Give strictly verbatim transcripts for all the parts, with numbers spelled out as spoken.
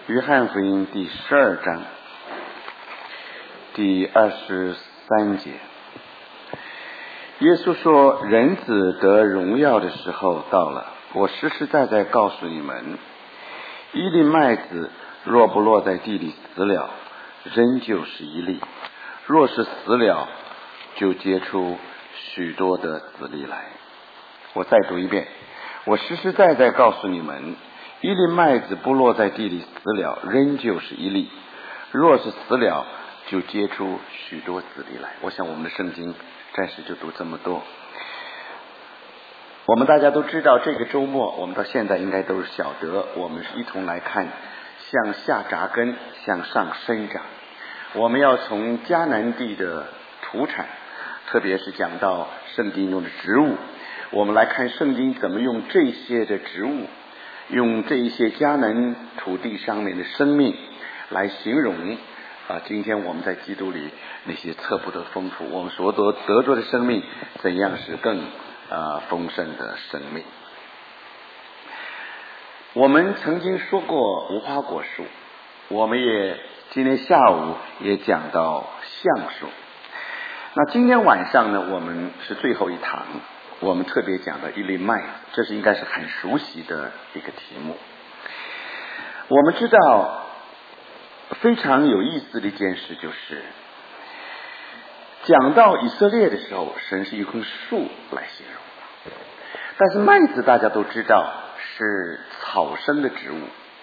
约翰福音第十二章第二十三节，耶稣说，人子得荣耀的时候到了。我实实在在告诉你们，一粒麦子若不落在地里死了，仍旧是一粒；若是死了，就结出许多的子粒来。我再读一遍，我实实在在告诉你们，一粒麦子不落在地里死了，仍旧是一粒；若是死了，就结出许多子粒来。我想我们的圣经暂时就读这么多。我们大家都知道，这个周末我们到现在应该都是晓得，我们是一同来看向下扎根，向上生长。我们要从迦南地的土产，特别是讲到圣经中的植物，我们来看圣经怎么用这些的植物，用这一些迦南土地上面的生命来形容啊，今天我们在基督里那些测不得丰富，我们所得得着的生命怎样是更啊丰盛的生命。我们曾经说过无花果树，我们也今天下午也讲到橡树。那今天晚上呢，我们是最后一堂，我们特别讲的一粒麦子，这是应该是很熟悉的一个题目。我们知道非常有意思的一件事，就是讲到以色列的时候，神是一棵树来形容，但是麦子大家都知道是草生的植物。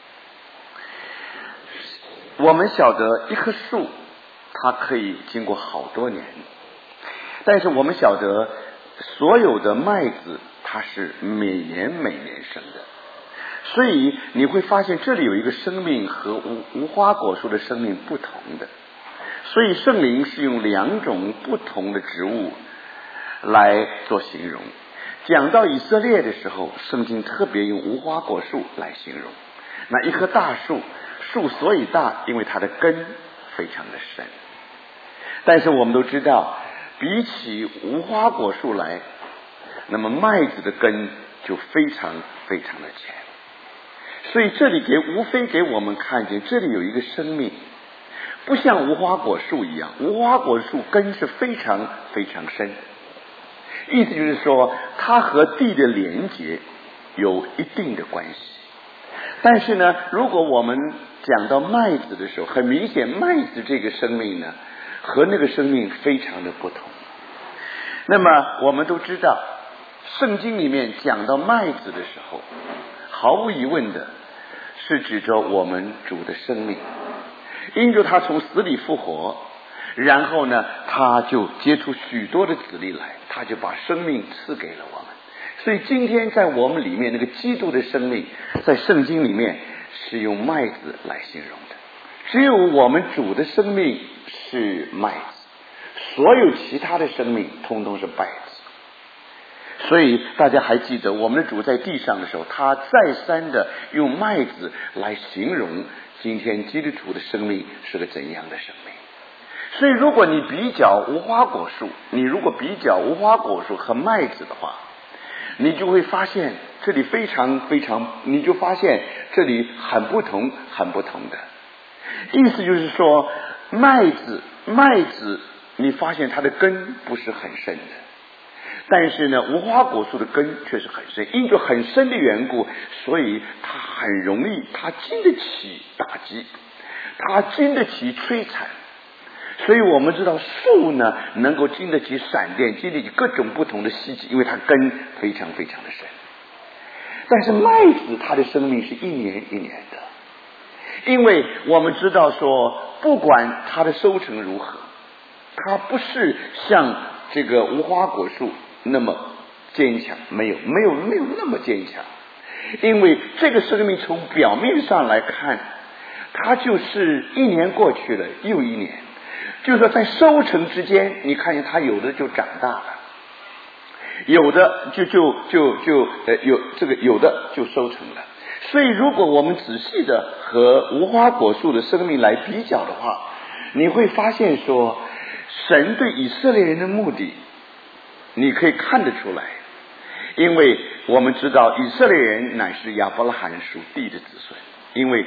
我们晓得一棵树它可以经过好多年，但是我们晓得所有的麦子它是每年每年生的，所以你会发现这里有一个生命和无无花果树的生命不同的，所以圣灵是用两种不同的植物来做形容。讲到以色列的时候，圣经特别用无花果树来形容。那一棵大树，树所以大，因为它的根非常的深。但是我们都知道，比起无花果树来，那么麦子的根就非常非常的浅。所以这里给无非给我们看见，这里有一个生命，不像无花果树一样，无花果树根是非常非常深的，意思就是说它和地的连结有一定的关系。但是呢，如果我们讲到麦子的时候，很明显麦子这个生命呢和那个生命非常的不同。那么我们都知道，圣经里面讲到麦子的时候，毫无疑问的是指着我们主的生命，因着他从死里复活，然后呢他就结出许多的子粒来，他就把生命赐给了我们。所以今天在我们里面那个基督的生命，在圣经里面是用麦子来形容的。只有我们主的生命是麦子，所有其他的生命通通是稗子。所以大家还记得我们的主在地上的时候，他再三的用麦子来形容今天基督徒的生命是个怎样的生命。所以如果你比较无花果树，你如果比较无花果树和麦子的话，你就会发现这里非常非常，你就发现这里很不同很不同的。意思就是说，麦子麦子你发现它的根不是很深的，但是呢无花果树的根却是很深，因着很深的缘故，所以它很容易，它经得起打击，它经得起摧残。所以我们知道树呢能够经得起闪电，经得起各种不同的袭击，因为它根非常非常的深。但是麦子它的生命是一年一年的，因为我们知道说不管它的收成如何，它不是像这个无花果树那么坚强，没有没有没有那么坚强。因为这个生命从表面上来看，它就是一年过去了又一年，就是说在收成之间，你看见它有的就长大了，有的就就就就呃有这个有的就收成了。所以如果我们仔细的和无花果树的生命来比较的话，你会发现说神对以色列人的目的你可以看得出来。因为我们知道以色列人乃是亚伯拉罕属地的子孙，因为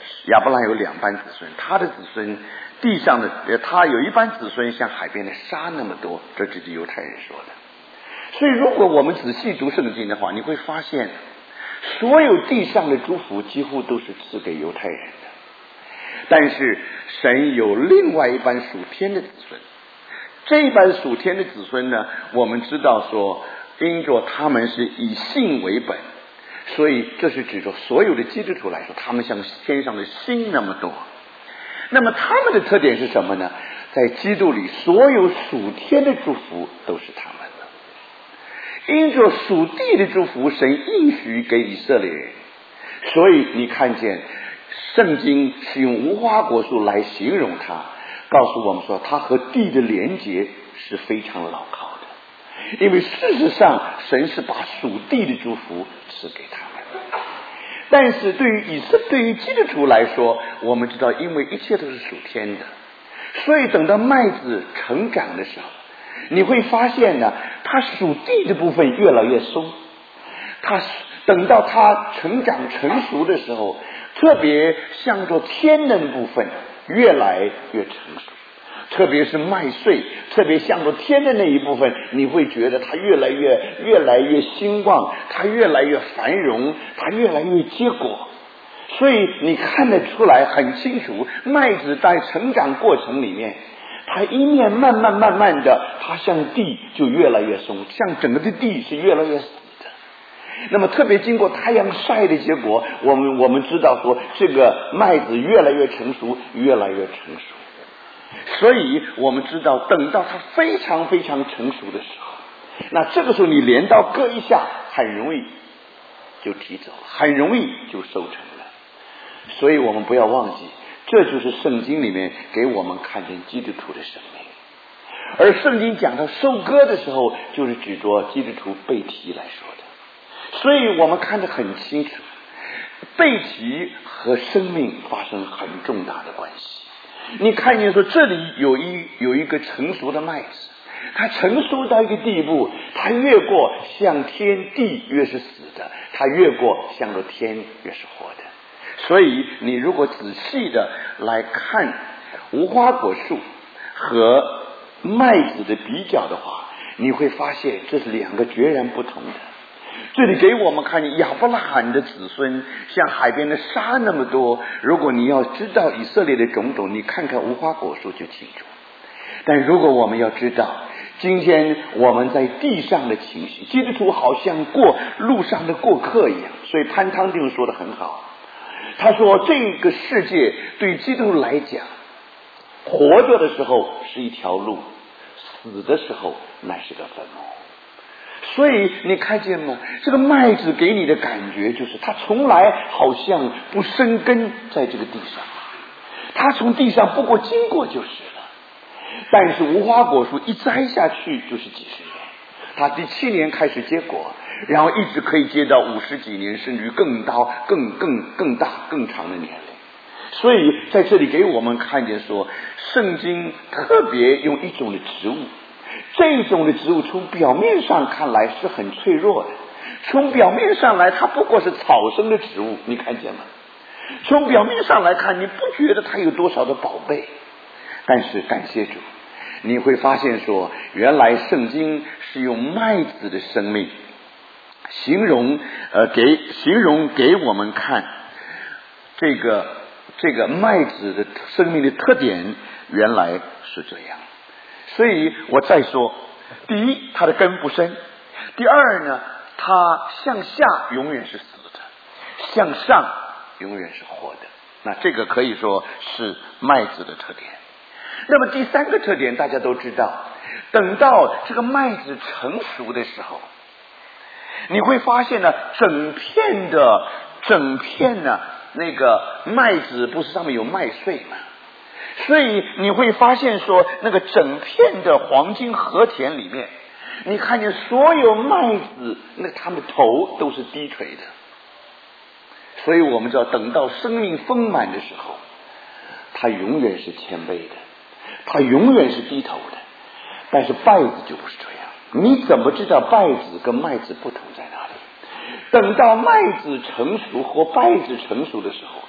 亚伯拉罕有两班子孙，他的子孙地上的呃，他有一班子孙像海边的沙那么多，这只是犹太人说的。所以如果我们仔细读圣经的话，你会发现所有地上的祝福几乎都是赐给犹太人的，但是神有另外一班属天的子孙。这一班属天的子孙呢，我们知道说因着他们是以信为本，所以这是指着所有的基督徒来说，他们像天上的星那么多。那么他们的特点是什么呢？在基督里所有属天的祝福都是他们的，因着属地的祝福神应许给以色列人，所以你看见圣经是用无花果树来形容它，告诉我们说它和地的连结是非常牢靠的，因为事实上神是把属地的祝福赐给他们。但是对于以色对于基督徒来说，我们知道因为一切都是属天的，所以等到麦子成长的时候，你会发现呢，它属地的部分越来越松，它等到它成长成熟的时候，特别向着天的部分越来越成熟，特别是麦穗，特别向着天的那一部分，你会觉得它越来越越来越兴旺，它越来越繁荣，它越来越结果。所以你看得出来很清楚，麦子在成长过程里面，它一面慢慢慢慢的，它向地就越来越松，向整个的地是越来越死的。那么特别经过太阳晒的结果，我们我们知道说这个麦子越来越成熟，越来越成熟。所以我们知道等到它非常非常成熟的时候，那这个时候你镰刀割一下，很容易就提走了，很容易就收成了。所以我们不要忘记，这就是圣经里面给我们看见基督徒的生命。而圣经讲到收割的时候，就是指着基督徒被提来说的。所以我们看得很清楚，被提和生命发生很重大的关系。你看见说这里有一有一个成熟的麦子，它成熟到一个地步，它越过向天地越是死的，它越过向着天越是活的。所以你如果仔细的来看无花果树和麦子的比较的话，你会发现这是两个截然不同的。这里给我们看见亚伯拉罕的子孙像海边的沙那么多，如果你要知道以色列的种种，你看看无花果树就清楚。但如果我们要知道今天我们在地上的情形，基督徒好像过路上的过客一样。所以潘汤弟兄说得很好，他说这个世界对基督徒来讲，活着的时候是一条路，死的时候乃是个坟墓。所以你看见吗？这个麦子给你的感觉就是它从来好像不生根在这个地上，它从地上不过经过就是了。但是无花果树一摘下去就是几十年，它第七年开始结果，然后一直可以结到五十几年，甚至更大更更更大更长的年龄。所以在这里给我们看见说，圣经特别用一种的植物，这种的植物从表面上看来是很脆弱的，从表面上来它不过是草生的植物，你看见吗？从表面上来看，你不觉得它有多少的宝贝，但是感谢主，你会发现说，原来圣经是用麦子的生命形容呃给形容给我们看这个这个麦子的生命的特点，原来是这样。所以我再说，第一，它的根不深；第二呢，它向下永远是死的，向上永远是活的。那这个可以说是麦子的特点。那么第三个特点大家都知道，等到这个麦子成熟的时候，你会发现呢，整片的整片呢那个麦子不是上面有麦穗吗？所以你会发现说，那个整片的黄金禾田里面，你看见所有麦子，那它们头都是低垂的。所以我们知道，等到生命丰满的时候，它永远是谦卑的，它永远是低头的。但是稗子就不是这样，你怎么知道稗子跟麦子不同在哪里？等到麦子成熟或稗子成熟的时候，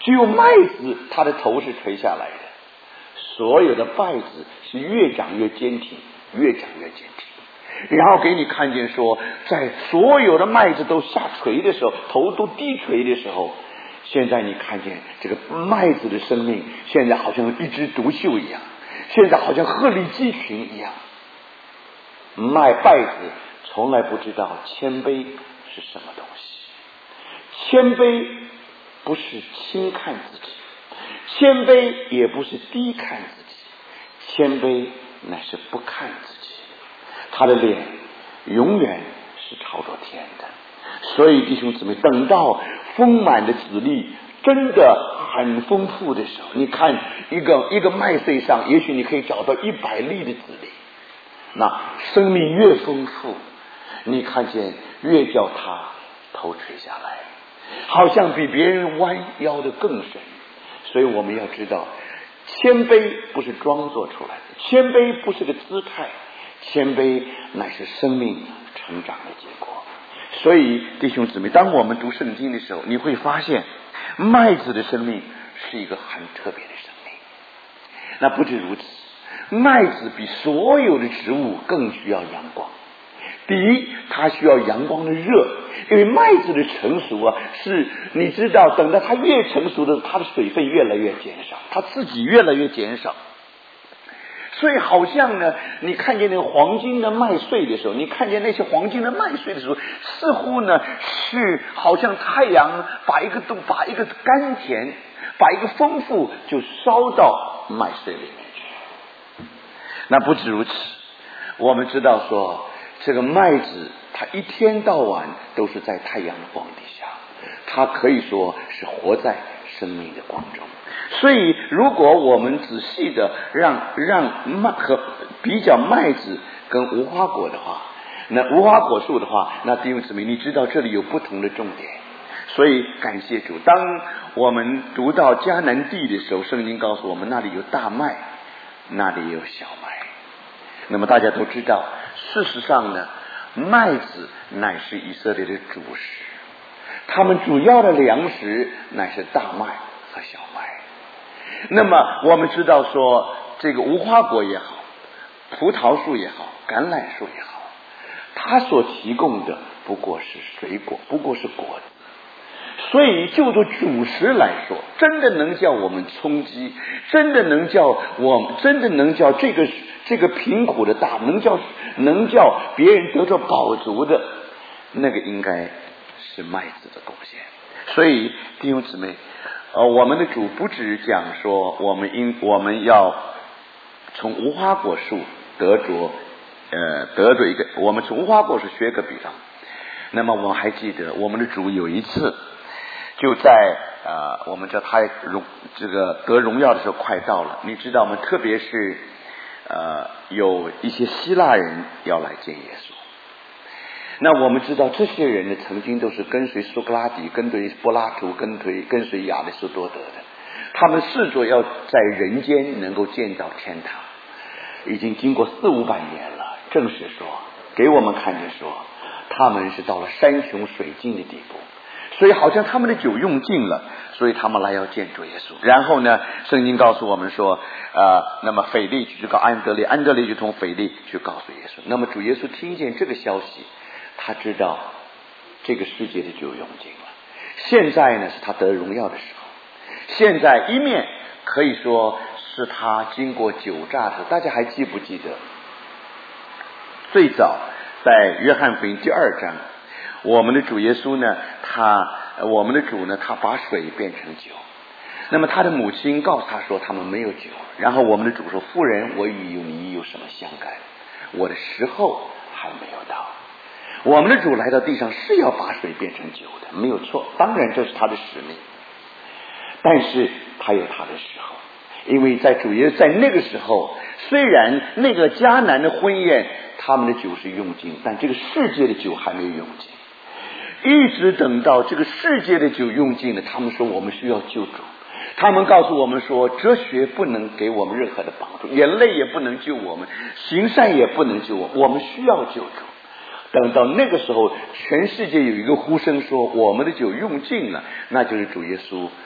只有麦子它的头是垂下来的，所有的麦子是越长越坚挺，越长越坚挺。然后给你看见说，在所有的麦子都下垂的时候，头都低垂的时候，现在你看见这个麦子的生命现在好像一枝独秀一样，现在好像鹤立鸡群一样。麦稗子从来不知道谦卑是什么东西，谦卑不是轻看自己，谦卑也不是低看自己，谦卑乃是不看自己，他的脸永远是朝着天的。所以弟兄姊妹，等到丰满的籽粒真的很丰富的时候，你看一个一个麦穗上也许你可以找到一百粒的籽粒，那生命越丰富，你看见越叫他头垂下来，好像比别人弯腰的更深。所以我们要知道，谦卑不是装作出来的，谦卑不是个姿态，谦卑乃是生命成长的结果。所以弟兄姊妹，当我们读圣经的时候，你会发现麦子的生命是一个很特别的生命。那不止如此，麦子比所有的植物更需要阳光。第一，它需要阳光的热，因为麦子的成熟啊，是你知道，等到它越成熟的，它的水分越来越减少，它自己越来越减少。所以好像呢，你看见那个黄金的麦穗的时候，你看见那些黄金的麦穗的时候，似乎呢是好像太阳把一个都把一个甘甜，把一个丰富就烧到麦穗里面去。那不止如此，我们知道说，这个麦子它一天到晚都是在太阳光底下，它可以说是活在生命的光中。所以如果我们仔细的让让麦和比较麦子跟无花果的话，那无花果树的话，那弟兄姊妹，你知道这里有不同的重点。所以感谢主，当我们读到迦南地的时候，圣经告诉我们那里有大麦，那里有小麦。那么大家都知道，事实上呢，麦子乃是以色列的主食，他们主要的粮食乃是大麦和小麦。那么我们知道说，这个无花果也好，葡萄树也好，橄榄树也好，它所提供的不过是水果，不过是果子。所以就做主食来说，真的能叫我们充饥，真的能叫我真的能叫这个这个贫苦的大能叫能叫别人得着饱足的，那个应该是麦子的贡献。所以弟兄姊妹，呃，我们的主不只讲说我们应我们要从无花果树得着呃得着一个，我们从无花果树学个比方。那么我们还记得我们的主有一次就在呃，我们叫他荣这个得荣耀的时候快到了，你知道吗？特别是呃有一些希腊人要来见耶稣。那我们知道这些人呢，曾经都是跟随苏格拉底、跟随柏拉图、跟随跟随亚里士多德的，他们试着要在人间能够见到天堂，已经经过四五百年了。正是说，给我们看见说，他们是到了山穷水尽的地步。所以好像他们的酒用尽了，所以他们来要见主耶稣。然后呢，圣经告诉我们说呃，那么腓力去告安德烈，安德烈就从腓力去告诉耶稣。那么主耶稣听见这个消息，他知道这个世界的酒用尽了，现在呢是他得荣耀的时候。现在一面可以说是他经过酒榨的，大家还记不记得最早在约翰福音第二章，我们的主耶稣呢，他我们的主呢，他把水变成酒。那么他的母亲告诉他说他们没有酒，然后我们的主说，夫人，我与你有什么相干？我的时候还没有到。我们的主来到地上是要把水变成酒的，没有错，当然这是他的使命，但是他有他的时候。因为在主耶稣在那个时候，虽然那个迦南的婚宴他们的酒是用尽，但这个世界的酒还没有用尽。一直等到这个世界的酒用尽了，他们说我们需要救主。他们告诉我们说，哲学不能给我们任何的帮助，眼泪也不能救我们，行善也不能救我们，我们需要救主。等到那个时候，全世界有一个呼声说我们的酒用尽了，那就是主耶稣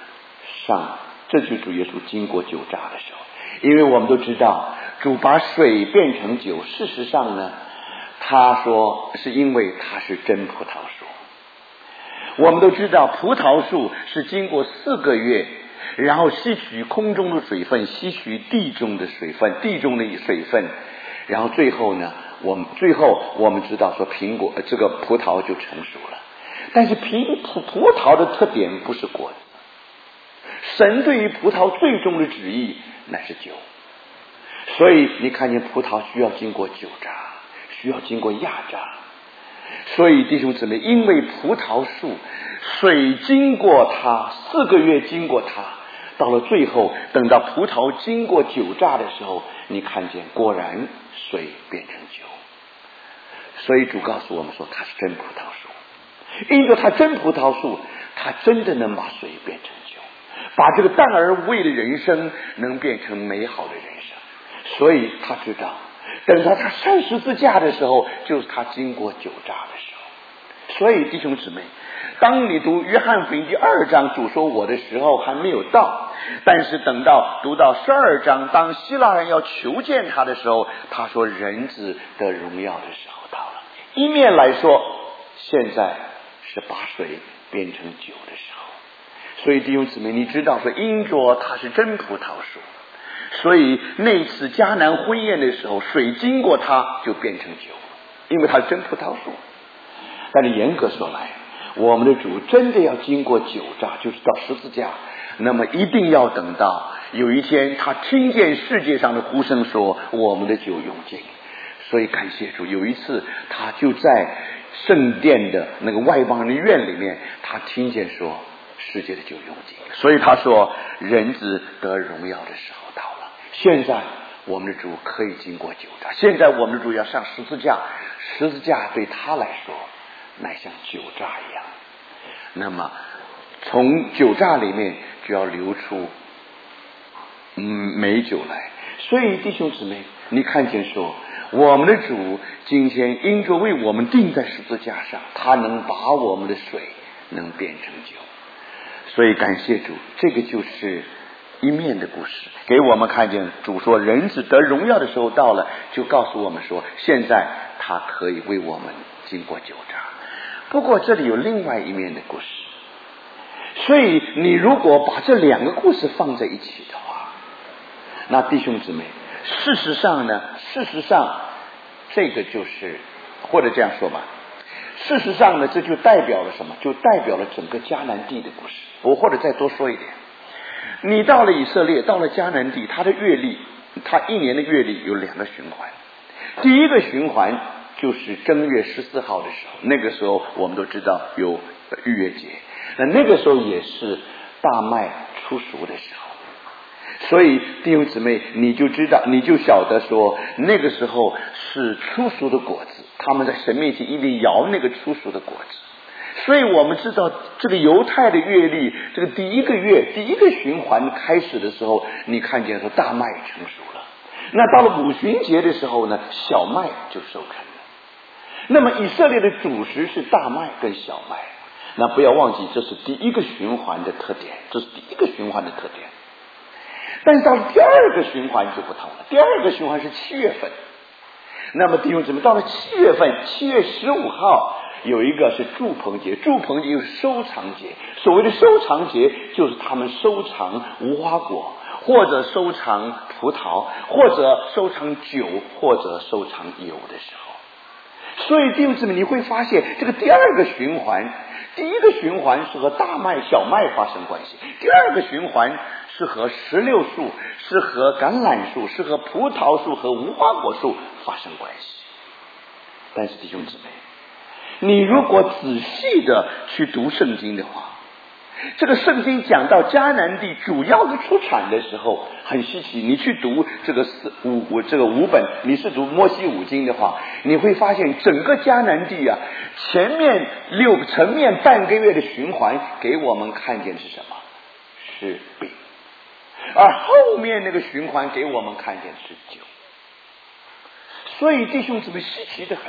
上，这就是主耶稣经过酒榨的时候。因为我们都知道主把水变成酒，事实上呢，他说是因为他是真葡萄树。我们都知道葡萄树是经过四个月，然后吸取空中的水分，吸取地中的水分，地中的水分，然后最后呢，我们最后我们知道说苹果这个葡萄就成熟了。但是苹葡葡萄的特点不是果子，神对于葡萄最终的旨意乃是酒。所以你看见葡萄需要经过酒榨，需要经过压榨。所以弟兄姊妹，因为葡萄树水经过它，四个月经过它，到了最后等到葡萄经过酒榨的时候，你看见果然水变成酒。所以主告诉我们说它是真葡萄树，因着它真葡萄树，它真的能把水变成酒，把这个淡而无味的人生能变成美好的人生。所以他知道等到他上十字架的时候，就是他经过酒榨的时候。所以弟兄姊妹，当你读约翰福音第二章，主说我的时候还没有到，但是等到读到十二章，当希腊人要求见他的时候，他说人子的荣耀的时候到了。一面来说，现在是把水变成酒的时候。所以弟兄姊妹，你知道说因着他是真葡萄树，所以那次迦南婚宴的时候，水经过它就变成酒，因为它是真葡萄树。但是严格说来，我们的主真的要经过酒榨，就是到十字架，那么一定要等到有一天他听见世界上的呼声说我们的酒用尽。所以感谢主，有一次他就在圣殿的那个外邦人的院里面，他听见说世界的酒用尽，所以他说人子得荣耀的时候到了。现在我们的主可以经过酒榨，现在我们的主要上十字架，十字架对他来说乃像酒榨一样，那么从酒榨里面就要流出嗯美酒来。所以弟兄姊妹，你看见说我们的主今天因着为我们钉在十字架上，他能把我们的水能变成酒。所以感谢主，这个就是一面的故事，给我们看见主说人子得荣耀的时候到了，就告诉我们说现在他可以为我们经过酒榨。不过这里有另外一面的故事，所以你如果把这两个故事放在一起的话，那弟兄姊妹，事实上呢事实上这个就是或者这样说吧，事实上呢这就代表了什么？就代表了整个迦南地的故事。我或者再多说一点，你到了以色列，到了迦南地，它的月历，它一年的月历有两个循环。第一个循环就是正月十四号的时候，那个时候我们都知道有逾越节，那那个时候也是大麦出熟的时候。所以弟兄姊妹，你就知道你就晓得说那个时候是出熟的果子，他们在神面前一定摇那个出熟的果子。所以我们知道这个犹太的月历，这个第一个月第一个循环开始的时候，你看见说大麦成熟了，那到了五旬节的时候呢，小麦就收成了。那么以色列的主食是大麦跟小麦，那不要忘记这是第一个循环的特点，这是第一个循环的特点。但是到了第二个循环就不同了，第二个循环是七月份。那么弟兄姊妹，到了七月份，七月十五号有一个是祝棚节，祝棚节又是收藏节。所谓的收藏节，就是他们收藏无花果，或者收藏葡萄，或者收藏酒，或者收藏油的时候。所以弟兄姊妹，你会发现这个第二个循环，第一个循环是和大麦小麦发生关系，第二个循环是和石榴树，是和橄榄树，是和葡萄树和无花果树发生关系。但是弟兄姊妹，你如果仔细的去读圣经的话，这个圣经讲到迦南地主要的出产的时候很稀奇。你去读这个四五这个五本，你是读摩西五经的话，你会发现整个迦南地啊，前面六前面半个月的循环给我们看见是什么？是饼，而后面那个循环给我们看见是酒。所以弟兄姊妹稀奇的很，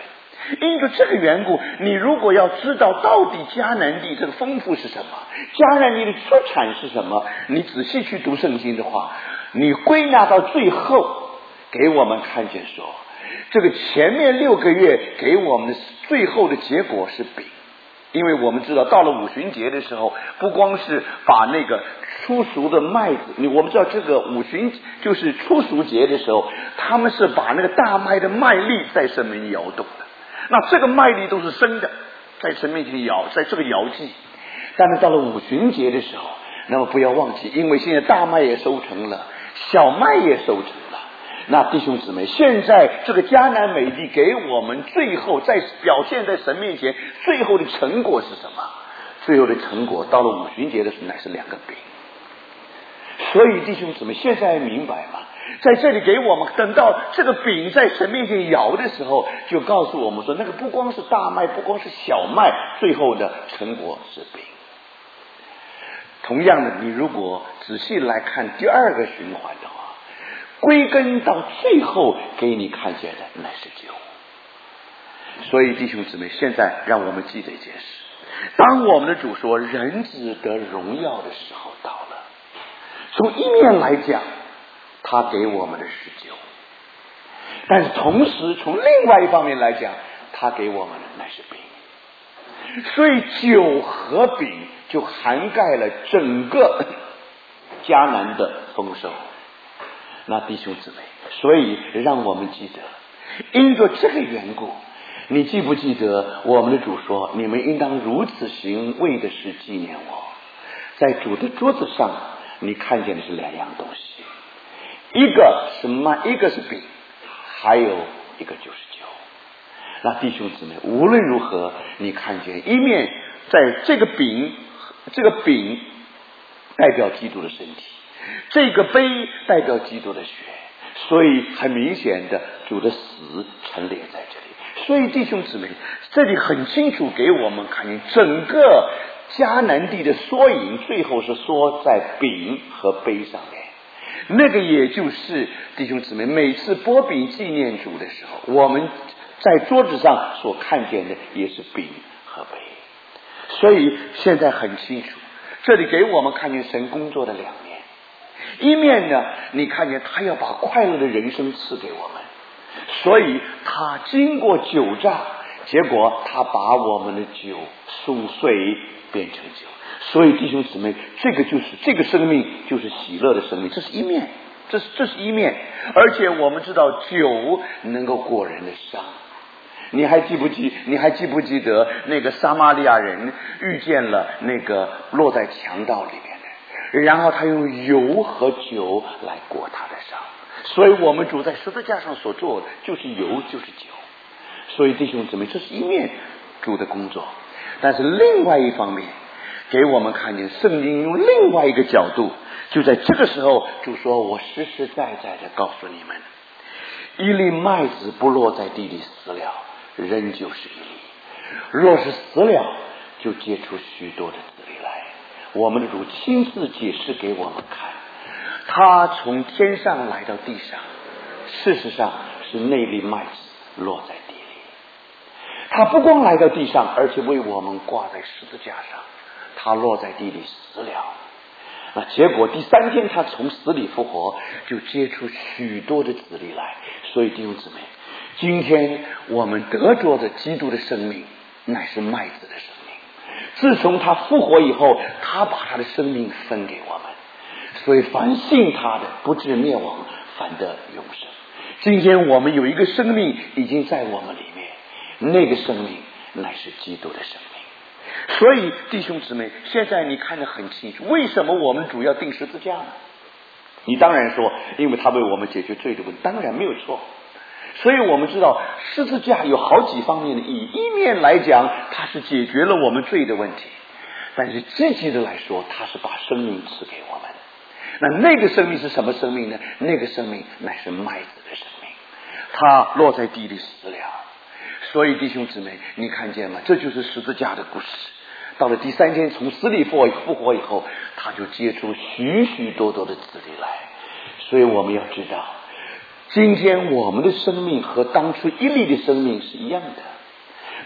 因着这个缘故，你如果要知道到底迦南地这个丰富是什么，迦南地的出产是什么，你仔细去读圣经的话，你归纳到最后给我们看见说，这个前面六个月给我们的最后的结果是饼。因为我们知道到了五旬节的时候，不光是把那个初熟的麦子，我们知道这个五旬就是初熟节的时候，他们是把那个大麦的麦粒在神面前摇动的，那这个麦粒都是生的，在神面前摇，在这个摇祭。但是到了五旬节的时候，那么不要忘记，因为现在大麦也收成了，小麦也收成了，那弟兄姊妹，现在这个迦南美地给我们最后在表现在神面前最后的成果是什么？最后的成果到了五旬节的时候乃是两个饼。所以弟兄姊妹现在明白吗？在这里给我们等到这个饼在神面前摇的时候，就告诉我们说，那个不光是大麦，不光是小麦，最后的成果是饼。同样的，你如果仔细来看第二个循环的话，归根到最后给你看见的乃是酒。所以弟兄姊妹，现在让我们记得一件事，当我们的主说人子得荣耀的时候到了，从一面来讲他给我们的是酒，但是同时从另外一方面来讲，他给我们的乃是饼。所以酒和饼就涵盖了整个迦南的丰收。那弟兄姊妹，所以让我们记得，因着这个缘故，你记不记得我们的主说，你们应当如此行，为的是纪念我。在主的桌子上你看见的是两样东西，一个是麦，一个是饼，还有一个就是酒。那弟兄姊妹，无论如何你看见一面在这个饼，这个饼代表基督的身体，这个杯代表基督的血，所以很明显的主的死陈列在这里。所以弟兄姊妹，这里很清楚给我们看见整个迦南地的缩影，最后是缩在饼和杯上面。那个也就是弟兄姊妹每次擘饼纪念主的时候，我们在桌子上所看见的也是饼和杯。所以现在很清楚，这里给我们看见神工作的两面。一面呢，你看见他要把快乐的人生赐给我们，所以他经过酒榨，结果他把我们的酒酥碎变成酒。所以弟兄姊妹，这个就是这个生命就是喜乐的生命，这是一面，这是这是一面。而且我们知道酒能够过人的伤。你还记不记你还记不记得那个撒玛利亚人遇见了那个落在强盗里面的，然后他用油和酒来过他的伤。所以我们主在十字架上所做的就是油就是酒。所以弟兄姊妹，这是一面主的工作。但是另外一方面给我们看见圣经用另外一个角度，就在这个时候主说，我实实在在的告诉你们，一粒麦子不落在地里死了，仍旧是一粒，若是死了，就结出许多的子粒来。我们的主亲自解释给我们看，他从天上来到地上，事实上是那粒麦子落在地里。他不光来到地上，而且为我们挂在十字架上，他落在地里死了。那结果第三天他从死里复活，就结出许多的子粒来。所以弟兄姊妹，今天我们得着的基督的生命乃是麦子的生命。自从他复活以后，他把他的生命分给我们，所以凡信他的不至灭亡，反得永生。今天我们有一个生命已经在我们里面，那个生命乃是基督的生命。所以弟兄姊妹，现在你看得很清楚，为什么我们主要钉十字架呢？你当然说因为他为我们解决罪的问题，当然没有错。所以我们知道十字架有好几方面的意义，一面来讲它是解决了我们罪的问题，但是积极的来说，它是把生命赐给我们。那那个生命是什么生命呢？那个生命乃是麦子的生命，它落在地里死了。所以弟兄姊妹，你看见吗？这就是十字架的故事。到了第三天从死里复活以后，他就结出许许多多的子粒来。所以我们要知道，今天我们的生命和当初一粒的生命是一样的。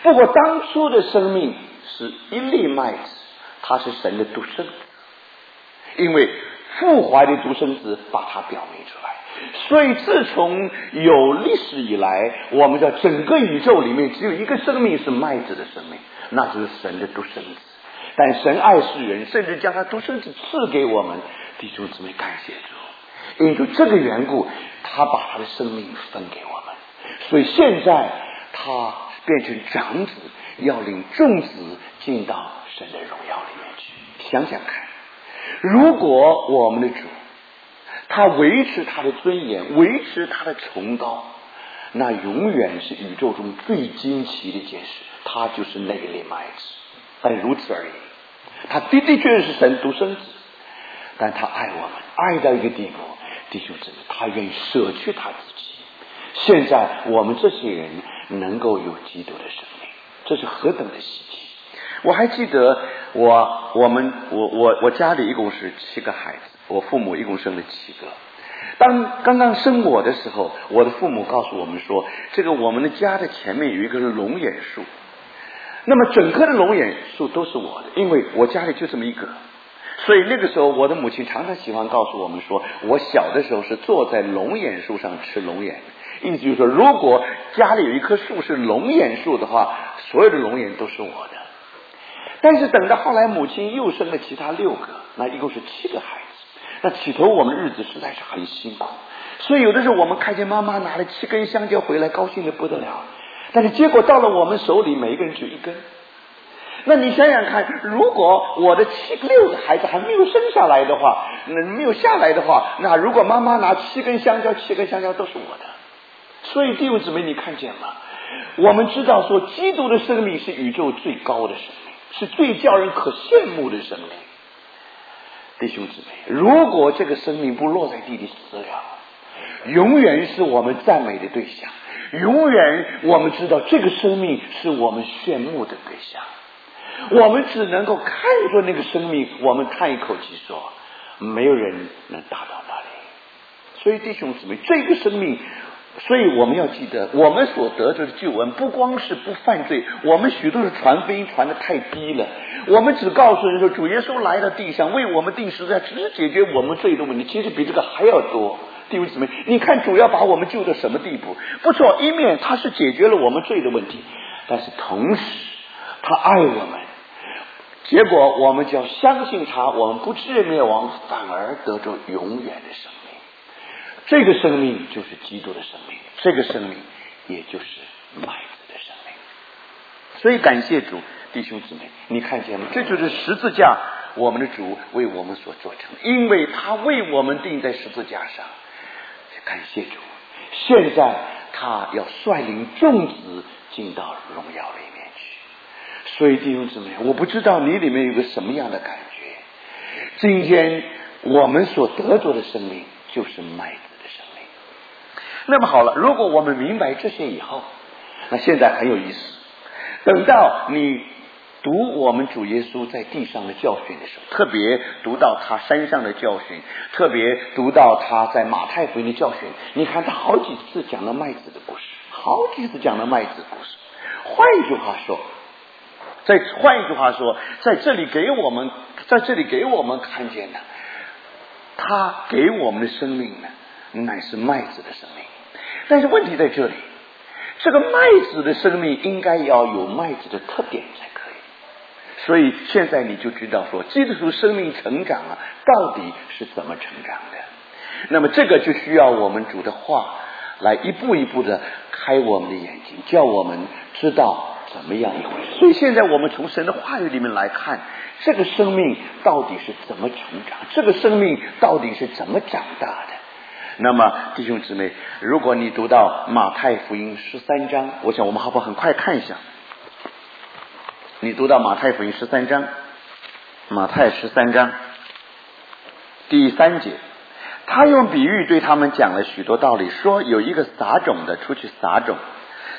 不过当初的生命是一粒麦子，它是神的独生子，因为父怀的独生子把它表明出来。所以自从有历史以来，我们在整个宇宙里面只有一个生命是麦子的生命，那就是神的独生子。但神爱世人，甚至将他独生子赐给我们。弟兄姊妹，感谢主，因为这个缘故，他把他的生命分给我们。所以现在他变成长子，要领众子进到神的荣耀里面去。想想看，如果我们的主他维持他的尊严，维持他的崇高，那永远是宇宙中最惊奇的一件事，他就是那一粒麦子。但如此而已，他的的确确是神独生子，但他爱我们，爱到一个地步，弟兄姊妹，他愿意舍去他自己。现在我们这些人能够有基督的生命，这是何等的稀奇！我还记得我我们我我我家里一共是七个孩子，我父母一共生了七个。当刚刚生我的时候，我的父母告诉我们说，这个我们的家的前面有一个龙眼树，那么整棵的龙眼树都是我的，因为我家里就这么一个。所以那个时候我的母亲常常喜欢告诉我们说，我小的时候是坐在龙眼树上吃龙眼，意思就是说，如果家里有一棵树是龙眼树的话，所有的龙眼都是我的。但是等到后来母亲又生了其他六个，那一共是七个孩子。那起头我们日子实在是很辛苦，所以有的时候我们看见妈妈拿了七根香蕉回来，高兴得不得了，但是结果到了我们手里，每一个人只有一根。那你想想看，如果我的七六个孩子还没有生下来的话，那没有下来的话，那如果妈妈拿七根香蕉，七根香蕉都是我的。所以弟兄姊妹，你看见吗？我们知道说，基督的生命是宇宙最高的生命，是最叫人可羡慕的生命。弟兄姊妹，如果这个生命不落在地里死了，永远是我们赞美的对象，永远我们知道这个生命是我们羡慕的对象。我们只能够看着那个生命，我们叹一口气说，没有人能达到那里。所以弟兄姊妹，这个生命，所以我们要记得，我们所得着的救恩不光是不犯罪，我们许多的传福音传得太低了。我们只告诉人说，主耶稣来到地上为我们定十字架，只是解决我们罪的问题，其实比这个还要多。弟兄姊妹，你看主要把我们救到什么地步？不错，一面他是解决了我们罪的问题，但是同时他爱我们，结果我们就要相信他，我们不至灭亡，反而得着永远的生命。这个生命就是基督的生命，这个生命也就是麦子的生命。所以感谢主，弟兄姊妹，你看见吗？这就是十字架，我们的主为我们所做成，因为他为我们钉在十字架上。感谢主，现在他要率领众子进到荣耀里面去。所以弟兄姊妹，我不知道你里面有个什么样的感觉。今天我们所得着的生命就是麦子的生命。那么好了，如果我们明白这些以后，那现在很有意思。等到你读我们主耶稣在地上的教训的时候，特别读到他山上的教训，特别读到他在马太福音的教训，你看他好几次讲了麦子的故事，好几次讲了麦子的故事。换一句话说，再换一句话说，在这里给我们，在这里给我们看见的，他给我们的生命呢，乃是麦子的生命。但是问题在这里，这个麦子的生命应该要有麦子的特点才可以。所以现在你就知道说，基督徒生命成长啊，到底是怎么成长的。那么这个就需要我们主的话来一步一步的开我们的眼睛，叫我们知道怎么样一回事。所以现在我们从神的话语里面来看，这个生命到底是怎么成长，这个生命到底是怎么长大的。那么弟兄姊妹，如果你读到马太福音十三章，我想我们好不好很快看一下。你读到马太福音十三章，马太十三章第三节，他用比喻对他们讲了许多道理，说有一个撒种的出去撒种，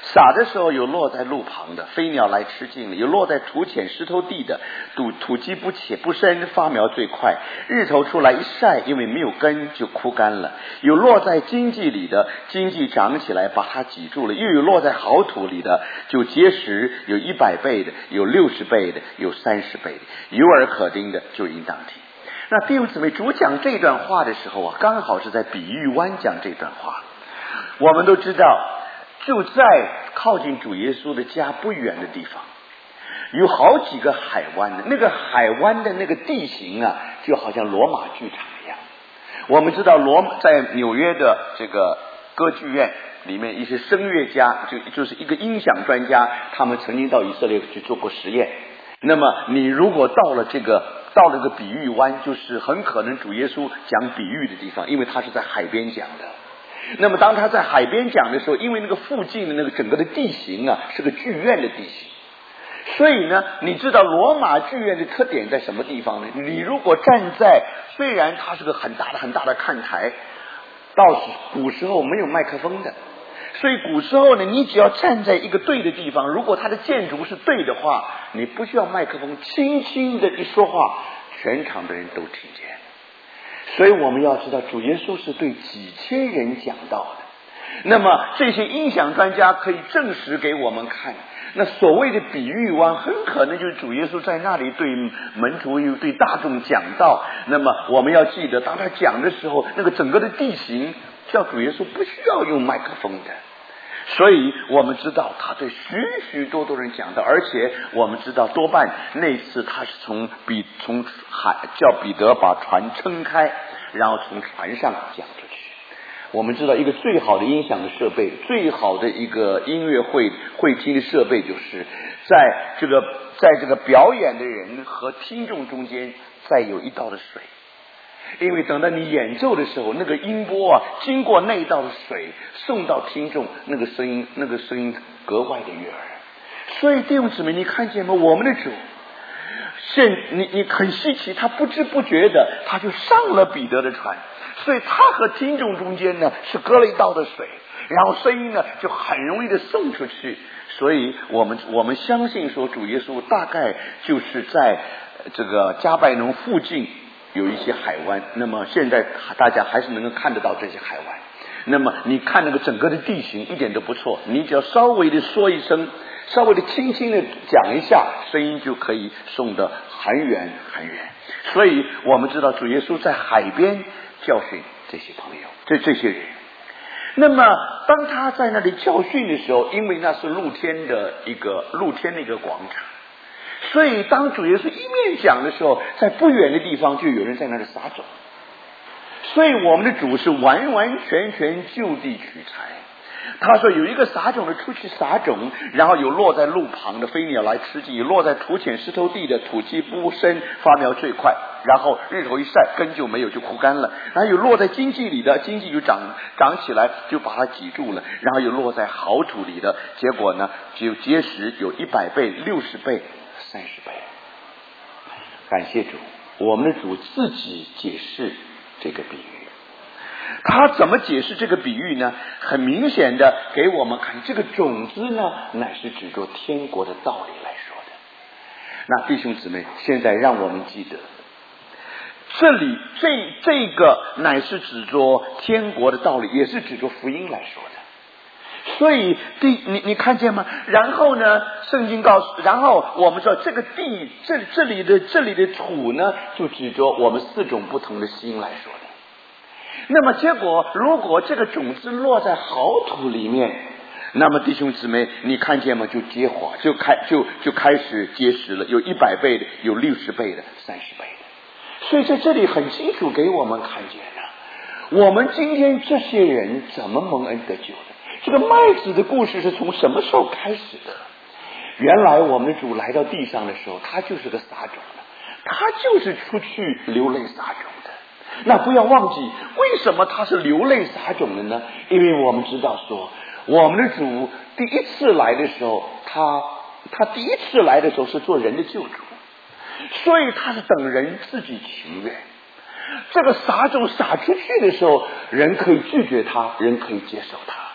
撒的时候有落在路旁的，飞鸟来吃尽了；有落在土浅石头地的，土土基不浅不深，发苗最快。日头出来一晒，因为没有根就枯干了。有落在荆棘里的，荆棘长起来把它挤住了；又有落在好土里的，就结实，有一百倍的，有六十倍的，有三十倍的，有耳可听的就应当听。那弟兄姊妹，主讲这段话的时候啊，刚好是在比喻湾讲这段话。我们都知道，就在靠近主耶稣的家不远的地方，有好几个海湾的，那个海湾的那个地形啊，就好像罗马剧场一样。我们知道罗马在纽约的这个歌剧院里面，一些声乐家就就是一个音响专家，他们曾经到以色列去做过实验。那么你如果到了这个到了这个比喻湾，就是很可能主耶稣讲比喻的地方，因为他是在海边讲的。那么当他在海边讲的时候，因为那个附近的那个整个的地形啊是个剧院的地形，所以呢，你知道罗马剧院的特点在什么地方呢？你如果站在，虽然它是个很大的很大的看台，到古时候没有麦克风的，所以古时候呢，你只要站在一个对的地方，如果它的建筑是对的话，你不需要麦克风，轻轻的一说话，全场的人都听见。所以我们要知道，主耶稣是对几千人讲道的。那么这些音响专家可以证实给我们看，那所谓的比喻湾很可能就是主耶稣在那里对门徒又对大众讲道。那么我们要记得，当他讲的时候，那个整个的地形叫主耶稣不需要用麦克风的。所以我们知道他对许许多多人讲的，而且我们知道多半那次他是从比从海叫彼得把船撑开，然后从船上讲出去。我们知道一个最好的音响的设备，最好的一个音乐会会厅的设备，就是在这个在这个表演的人和听众中间再有一道的水。因为等到你演奏的时候，那个音波啊，经过那一道的水送到听众，那个声音，那个声音格外的悦耳。所以弟兄姊妹，你看见吗？我们的主，现你你很稀奇，他不知不觉的他就上了彼得的船，所以他和听众中间呢是隔了一道的水，然后声音呢就很容易的送出去。所以我们我们相信说，主耶稣大概就是在这个加百农附近有一些海湾，那么现在大家还是能够看得到这些海湾。那么你看那个整个的地形一点都不错，你只要稍微的说一声，稍微的轻轻的讲一下，声音就可以送得很远很远。所以我们知道主耶稣在海边教训这些朋友，这这些人。那么当他在那里教训的时候，因为那是露天的一个露天的一个广场，所以当主耶稣一面讲的时候，在不远的地方就有人在那里撒种。所以我们的主是完完全全就地取材。他说有一个撒种的出去撒种，然后有落在路旁的，飞鸟来吃尽；有落在土浅石头地的，土基不深，发苗最快，然后日头一晒，根就没有，就枯干了。然后有落在荆棘里的，荆棘就长长起来，就把它挤住了。然后有落在好土里的，结果呢就结实，有一百倍、六十倍、三十倍。感谢主，我们的主自己解释这个比喻。他怎么解释这个比喻呢？很明显的给我们看，这个种子呢乃是指着天国的道理来说的。那弟兄姊妹，现在让我们记得，这里这这个乃是指着天国的道理，也是指着福音来说的。所以第你你看见吗？然后呢，圣经告诉，然后我们说这个地，这这里的这里的土呢，就指着我们四种不同的心来说的。那么结果，如果这个种子落在好土里面，那么弟兄姊妹，你看见吗？就结花，就开就就开始结实了，有一百倍的，有六十倍的，三十倍的。所以在这里很清楚给我们看见了，我们今天这些人怎么蒙恩得救的？这个麦子的故事是从什么时候开始的？原来我们的主来到地上的时候，他就是个撒种的，他就是出去流泪撒种的。那不要忘记，为什么他是流泪撒种的呢？因为我们知道说，我们的主第一次来的时候，他他第一次来的时候是做人的救主，所以他是等人自己情愿。这个撒种撒出去的时候，人可以拒绝他，人可以接受他。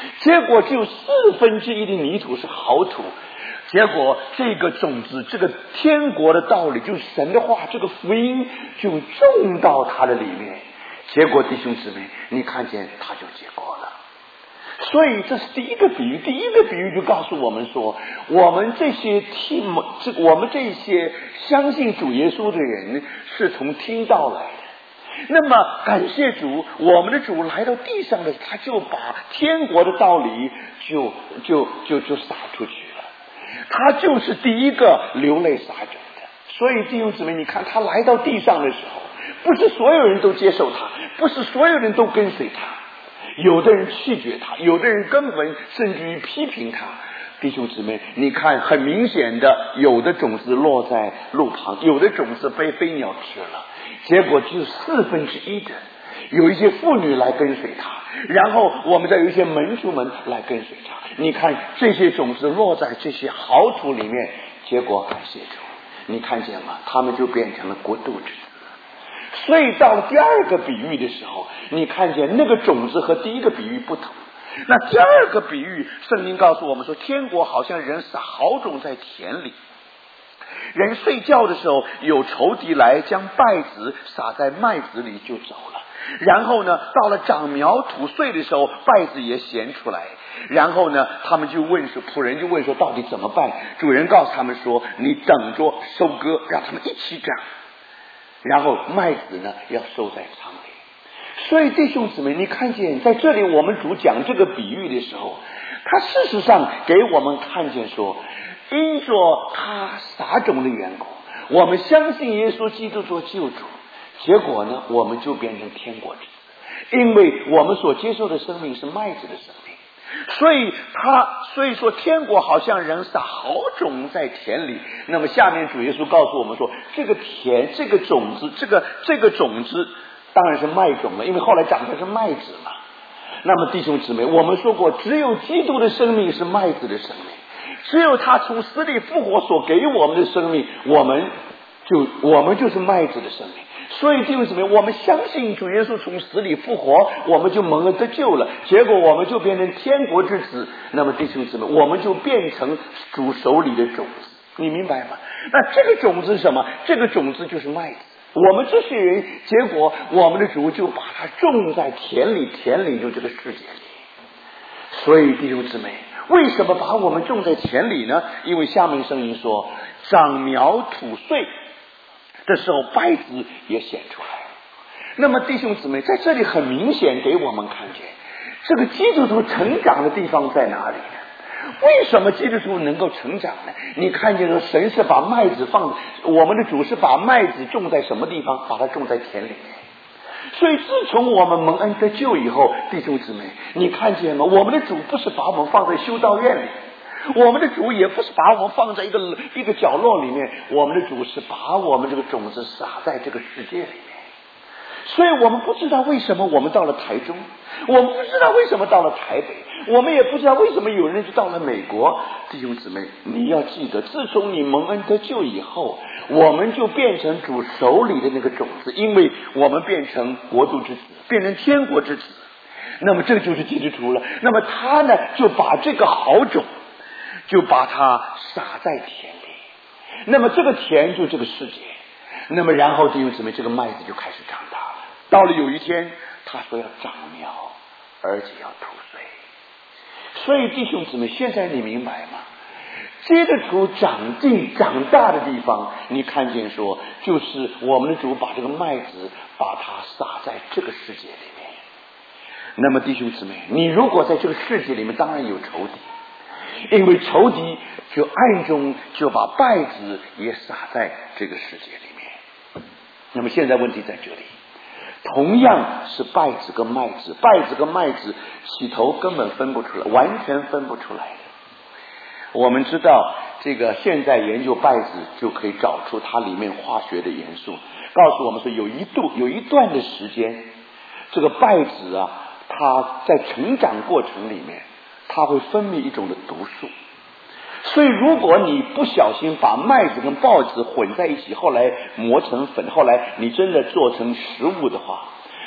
结果只有四分之一的泥土是好土，结果这个种子，这个天国的道理，就是神的话，这个福音就种到它的里面，结果弟兄姊妹，你看见它就结果了。所以这是第一个比喻，第一个比喻就告诉我们说，我们这些听这我们这些相信主耶稣的人是从听道来的。那么感谢主，我们的主来到地上的，他就把天国的道理就就就就撒出去了，他就是第一个流泪撒种的。所以弟兄姊妹，你看他来到地上的时候，不是所有人都接受他，不是所有人都跟随他，有的人拒绝他，有的人根本甚至于批评他。弟兄姊妹，你看很明显的，有的种子落在路旁，有的种子被飞鸟吃了，结果只有四分之一的，有一些妇女来跟随他，然后我们再有一些门徒们来跟随他。你看这些种子落在这些好土里面，结果感谢主，你看见吗？他们就变成了国度之子。所以到了第二个比喻的时候，你看见那个种子和第一个比喻不同。那第二个比喻，圣经告诉我们说，天国好像人撒好种在田里，人睡觉的时候有仇敌来将稗子撒在麦子里就走了，然后呢到了长苗吐穗的时候，稗子也显出来，然后呢他们就问说，仆人就问说到底怎么办？主人告诉他们说，你等着收割，让他们一起长，然后麦子呢要收在仓里。所以弟兄姊妹，你看见在这里我们主讲这个比喻的时候，他事实上给我们看见说，因着他撒种的缘故，我们相信耶稣基督做救主，结果呢我们就变成天国之子，因为我们所接受的生命是麦子的生命。所以他所以说天国好像人撒好种在田里。那么下面主耶稣告诉我们说，这个田这个种子这个这个种子当然是麦种了，因为后来长的是麦子嘛。那么弟兄姊妹，我们说过，只有基督的生命是麦子的生命，只有他从死里复活所给我们的生命，我们就我们就是麦子的生命。所以弟兄姊妹，我们相信主耶稣从死里复活，我们就蒙恩得救了，结果我们就变成天国之子。那么弟兄姊妹，我们就变成主手里的种子，你明白吗？那这个种子是什么？这个种子就是麦子。我们这些人，结果我们的主就把它种在田里，田里就这个世界里。所以弟兄姊妹，为什么把我们种在田里呢？因为下面圣经说，长苗吐穗的时候，稗子也显出来。那么弟兄姊妹，在这里很明显给我们看见，这个基督徒成长的地方在哪里呢？为什么基督徒能够成长呢？你看见说，神是把麦子放，我们的主是把麦子种在什么地方？把它种在田里面。所以自从我们蒙恩得救以后，弟兄姊妹，你看见吗？我们的主不是把我们放在修道院里，我们的主也不是把我们放在一个一个角落里面，我们的主是把我们这个种子撒在这个世界里面。所以我们不知道为什么我们到了台中，我们不知道为什么到了台北，我们也不知道为什么有人就到了美国。弟兄姊妹，你要记得，自从你蒙恩得救以后，我们就变成主手里的那个种子，因为我们变成国度之子，变成天国之子。那么这就是基督徒了。那么他呢，就把这个好种就把它撒在田里，那么这个田就这个世界。那么然后弟兄姊妹，这个麦子就开始长大了。到了有一天，他说要长苗，而且要吐穗。所以弟兄姊妹，现在你明白吗？基督徒长进长大的地方，你看见说，就是我们的主把这个麦子把它撒在这个世界里面。那么弟兄姊妹，你如果在这个世界里面，当然有仇敌，因为仇敌就暗中就把稗子也撒在这个世界里面。那么现在问题在这里，同样是稗子跟麦子，稗子跟麦子起头根本分不出来，完全分不出来的。我们知道这个现在研究稗子就可以找出它里面化学的元素，告诉我们说有一度有一段的时间，这个稗子啊，它在成长过程里面它会分泌一种的毒素。所以如果你不小心把麦子跟稗子混在一起，后来磨成粉，后来你真的做成食物的话，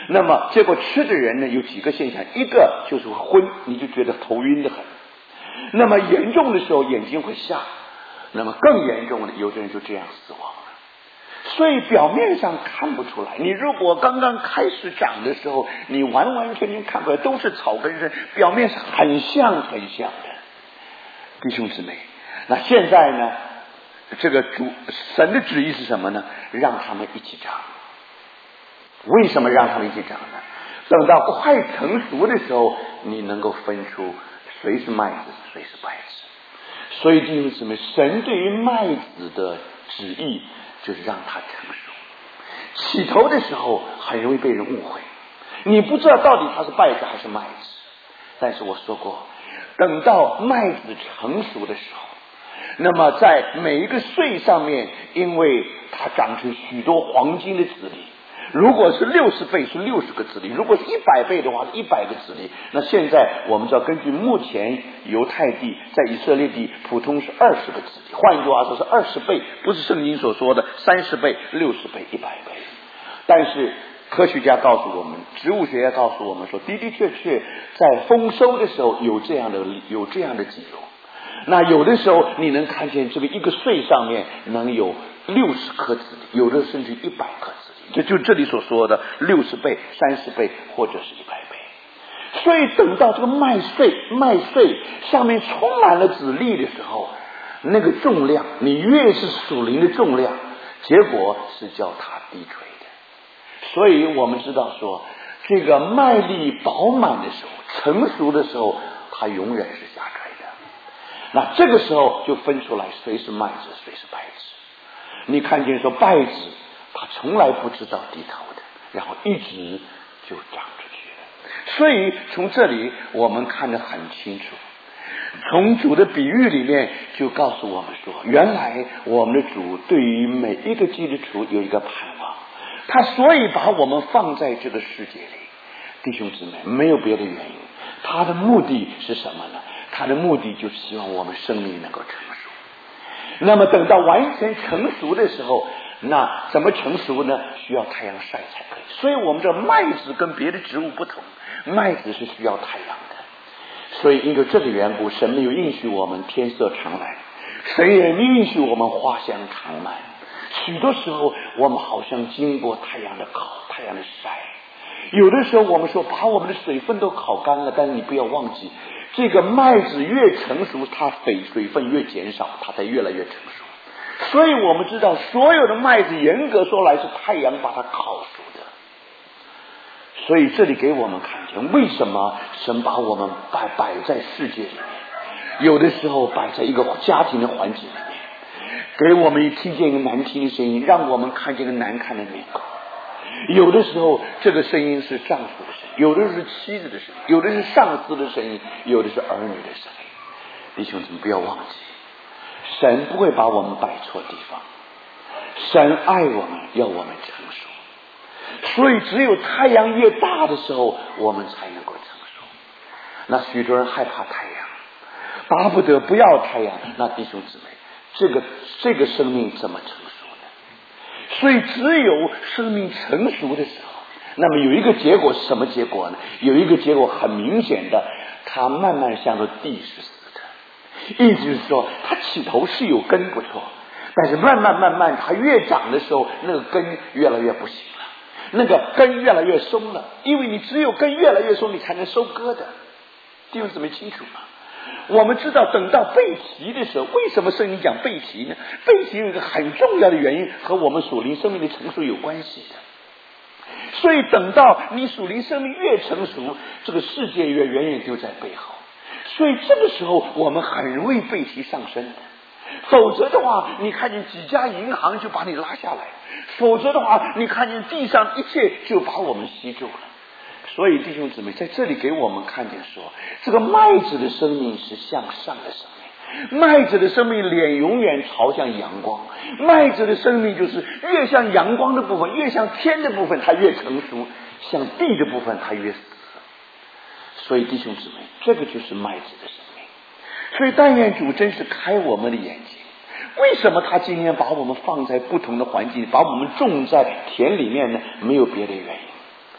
那么结果吃的人呢有几个现象，一个就是昏，你就觉得头晕得很，那么严重的时候眼睛会瞎，那么更严重的有的人就这样死亡了。所以表面上看不出来，你如果刚刚开始长的时候你完完全全看不出来，都是草根生，表面上很像很像的。弟兄姊妹，那现在呢这个主神的旨意是什么呢？让他们一起长。为什么让他们一起长呢？等到快成熟的时候你能够分出谁是麦子谁是稗子。所以弟兄姊妹，神对于麦子的旨意就是让它成熟。起头的时候很容易被人误会，你不知道到底它是稗子还是麦子。但是我说过，等到麦子成熟的时候，那么在每一个穗上面，因为它长出许多黄金的籽粒，如果是六十倍是六十个籽粒，如果是一百倍的话是一百个籽粒。那现在我们知道，根据目前犹太地在以色列地普通是二十个籽粒，换一句话说是二十倍，不是圣经所说的三十倍、六十倍、一百倍。但是科学家告诉我们，植物学家告诉我们说，的的确确在丰收的时候有这样的有这样的记录。那有的时候你能看见这个一个穗上面能有六十颗籽粒，有的甚至一百颗籽粒，这就这里所说的六十倍、三十倍或者是一百倍。所以等到这个麦穗麦穗上面充满了籽粒的时候，那个重量，你越是属灵的重量，结果是叫它低垂的。所以我们知道说，这个麦粒饱满的时候，成熟的时候，它永远是下垂的。那这个时候就分出来谁是麦子谁是稗子。你看见说稗子他从来不知道低头的，然后一直就长出去了。所以从这里我们看得很清楚，从主的比喻里面就告诉我们说，原来我们的主对于每一个基督徒有一个盼望，他所以把我们放在这个世界里。弟兄姊妹，没有别的原因，他的目的是什么呢？他的目的就是希望我们生命能够成熟。那么等到完全成熟的时候，那怎么成熟呢？需要太阳晒才可以。所以我们这麦子跟别的植物不同，麦子是需要太阳的。所以因为这个缘故，神没有允许我们天色常蓝，神也没允许我们花香常漫。许多时候我们好像经过太阳的烤，太阳的晒，有的时候我们说把我们的水分都烤干了，但是你不要忘记，这个麦子越成熟，它水水分越减少，它才越来越成熟。所以我们知道，所有的麦子严格说来是太阳把它烤熟的。所以这里给我们看见，为什么神把我们摆摆在世界里面，有的时候摆在一个家庭的环境里面，给我们听见一个难听的声音，让我们看见一个难看的面孔。有的时候这个声音是丈夫的声音，有的是妻子的声音，有的是上司的声音，有的是儿女的声音。弟兄姊妹，不要忘记，神不会把我们摆错地方，神爱我们，要我们成熟。所以只有太阳越大的时候，我们才能够成熟。那许多人害怕太阳，巴不得不要太阳，那弟兄姊妹，这个这个生命怎么成熟呢？所以只有生命成熟的时候，那么有一个结果是什么结果呢？有一个结果很明显的，它慢慢向着地是死的。意思就是说，它起头是有根不错，但是慢慢慢慢它越长的时候，那个根越来越不行了，那个根越来越松了，因为你只有根越来越松，你才能收割的。弟兄姊妹清楚吗？我们知道等到背提的时候，为什么圣经讲背提呢？背提有一个很重要的原因，和我们属灵生命的成熟有关系的。所以等到你属灵生命越成熟，这个世界越远远丢在背后，所以这个时候我们很容易背提上升的。否则的话，你看见几家银行就把你拉下来，否则的话你看见地上一切就把我们吸住了。所以弟兄姊妹，在这里给我们看见说，这个麦子的生命是向上的生命，麦子的生命脸永远朝向阳光，麦子的生命就是越向阳光的部分，越向天的部分它越成熟，向地的部分它越死。所以弟兄姊妹，这个就是麦子的生命。所以但愿主真是开我们的眼睛，为什么他今天把我们放在不同的环境，把我们种在田里面呢？没有别的原因，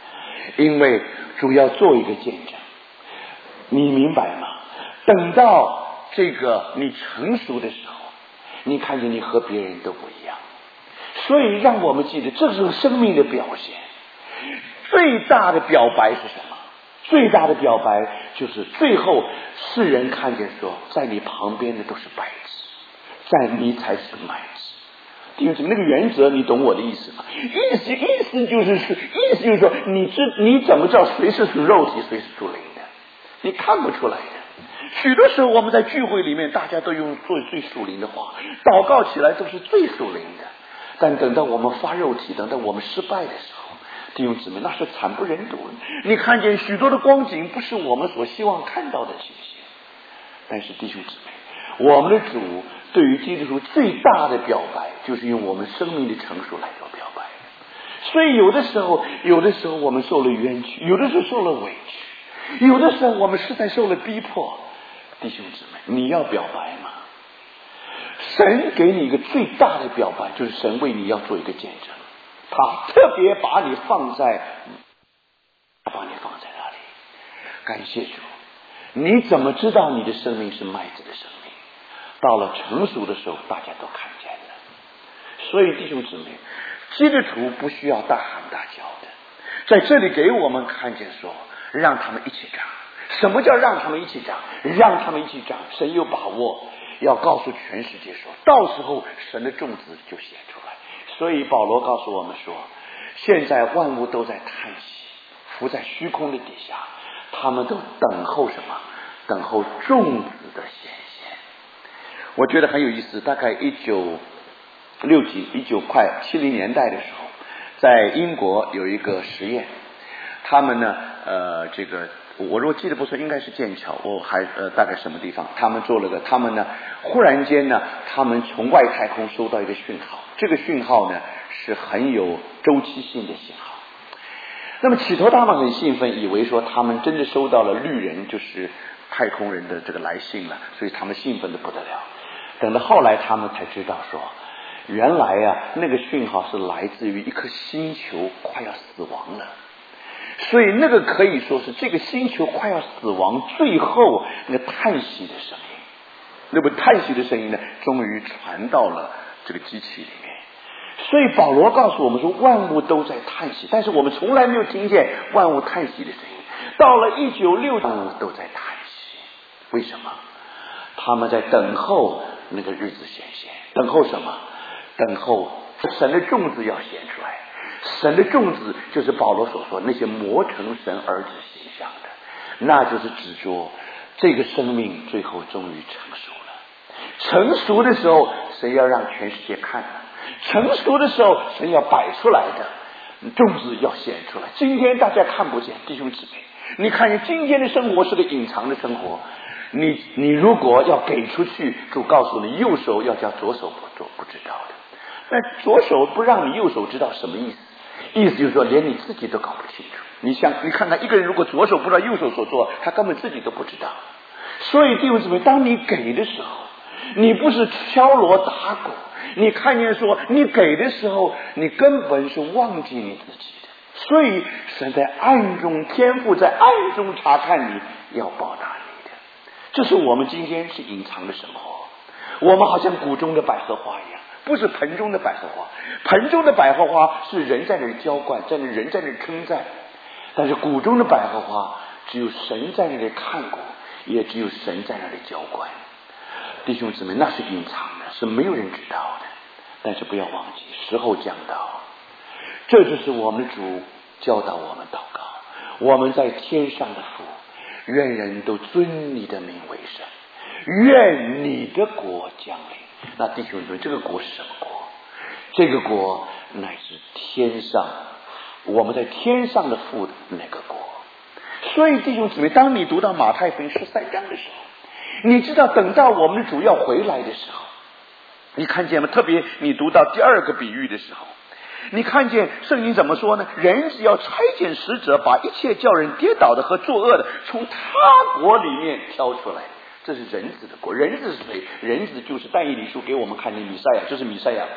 因为主要做一个见证。你明白吗？等到这个你成熟的时候，你看见你和别人都不一样。所以让我们记得，这是生命的表现。最大的表白是什么？最大的表白就是最后世人看见说，在你旁边的都是白纸，在你才是麦子。弟兄姊妹，那个原则你懂我的意思吗？意思意思就是意思就是说，你知你怎么知道谁是属肉体，谁是属灵的？你看不出来的。许多时候我们在聚会里面，大家都用做最属灵的话，祷告起来都是最属灵的。但等到我们发肉体，等到我们失败的时候，弟兄姊妹，那是惨不忍睹。你看见许多的光景，不是我们所希望看到的情形。但是弟兄姊妹，我们的主对于基督徒最大的表白，就是用我们生命的成熟来做表白。所以有的时候，有的时候我们受了冤屈，有的时候受了委屈，有的时候我们实在受了逼迫。弟兄姊妹，你要表白吗？神给你一个最大的表白，就是神为你要做一个见证。他特别把你放在，把你放在那里。感谢主。你怎么知道你的生命是麦子的生命？到了成熟的时候，大家都看见了。所以弟兄姊妹，基督徒不需要大喊大叫的，在这里给我们看见说，让他们一起长。什么叫让他们一起长？让他们一起长，神有把握要告诉全世界说，到时候神的种子就显出来。所以保罗告诉我们说，现在万物都在叹息，伏在虚空的底下，他们都等候什么？等候种子的显现。我觉得很有意思，大概一九六几一九快七零年代的时候，在英国有一个实验，他们呢呃这个我如果记得不错，应该是剑桥，我还呃大概什么地方，他们做了个，他们呢忽然间呢，他们从外太空收到一个讯号，这个讯号呢是很有周期性的信号。那么起头他们很兴奋，以为说他们真的收到了绿人，就是太空人的这个来信了，所以他们兴奋的不得了。等到后来他们才知道说，原来啊那个讯号是来自于一颗星球快要死亡了。所以那个可以说是这个星球快要死亡，最后那个叹息的声音，那么叹息的声音呢，终于传到了这个机器里面。所以保罗告诉我们说，万物都在叹息，但是我们从来没有听见万物叹息的声音。到了一九六，万物都在叹息，为什么？他们在等候那个日子显现，等候什么？等候神的种子要显出来。神的种子就是保罗所说那些磨成神儿子形象的，那就是指着这个生命最后终于成熟了。成熟的时候，神要让全世界看的；成熟的时候，神要摆出来的种子要显出来。今天大家看不见，弟兄姊妹，你看见今天的生活是个隐藏的生活。你你如果要给出去，主告诉你，右手要叫左手不做不知道的。那左手不让你右手知道什么意思？意思就是说，连你自己都搞不清楚。你想，你看看一个人如果左手不知道右手所做，他根本自己都不知道。所以弟兄姊妹，当你给的时候，你不是敲锣打鼓，你看见说你给的时候，你根本是忘记你自己的。所以神在暗中，天父在暗中查看你，要报答你的。这是我们今天是隐藏的生活，我们好像谷中的百合花一样，不是盆中的百合花。盆中的百合花是人在那里浇灌，在那人在那里称赞，但是谷中的百合花只有神在那里看顾，也只有神在那里浇灌。弟兄姊妹，那是隐藏的，是没有人知道的。但是不要忘记，时候将到，这就是我们的主教导我们祷告。我们在天上的父，愿人都尊你的名为圣，愿你的国降临。那弟兄姊妹，这个国是什么国？这个国乃是天上，我们在天上的父的那个国。所以弟兄姊妹，当你读到马太福音十三章的时候，你知道等到我们的主要回来的时候，你看见吗？特别你读到第二个比喻的时候，你看见圣经怎么说呢？人只要差遣使者，把一切叫人跌倒的和作恶的从他国里面挑出来，这是人子的国。人子是谁？人子就是但以理书给我们看见弥赛亚，这是弥赛亚国。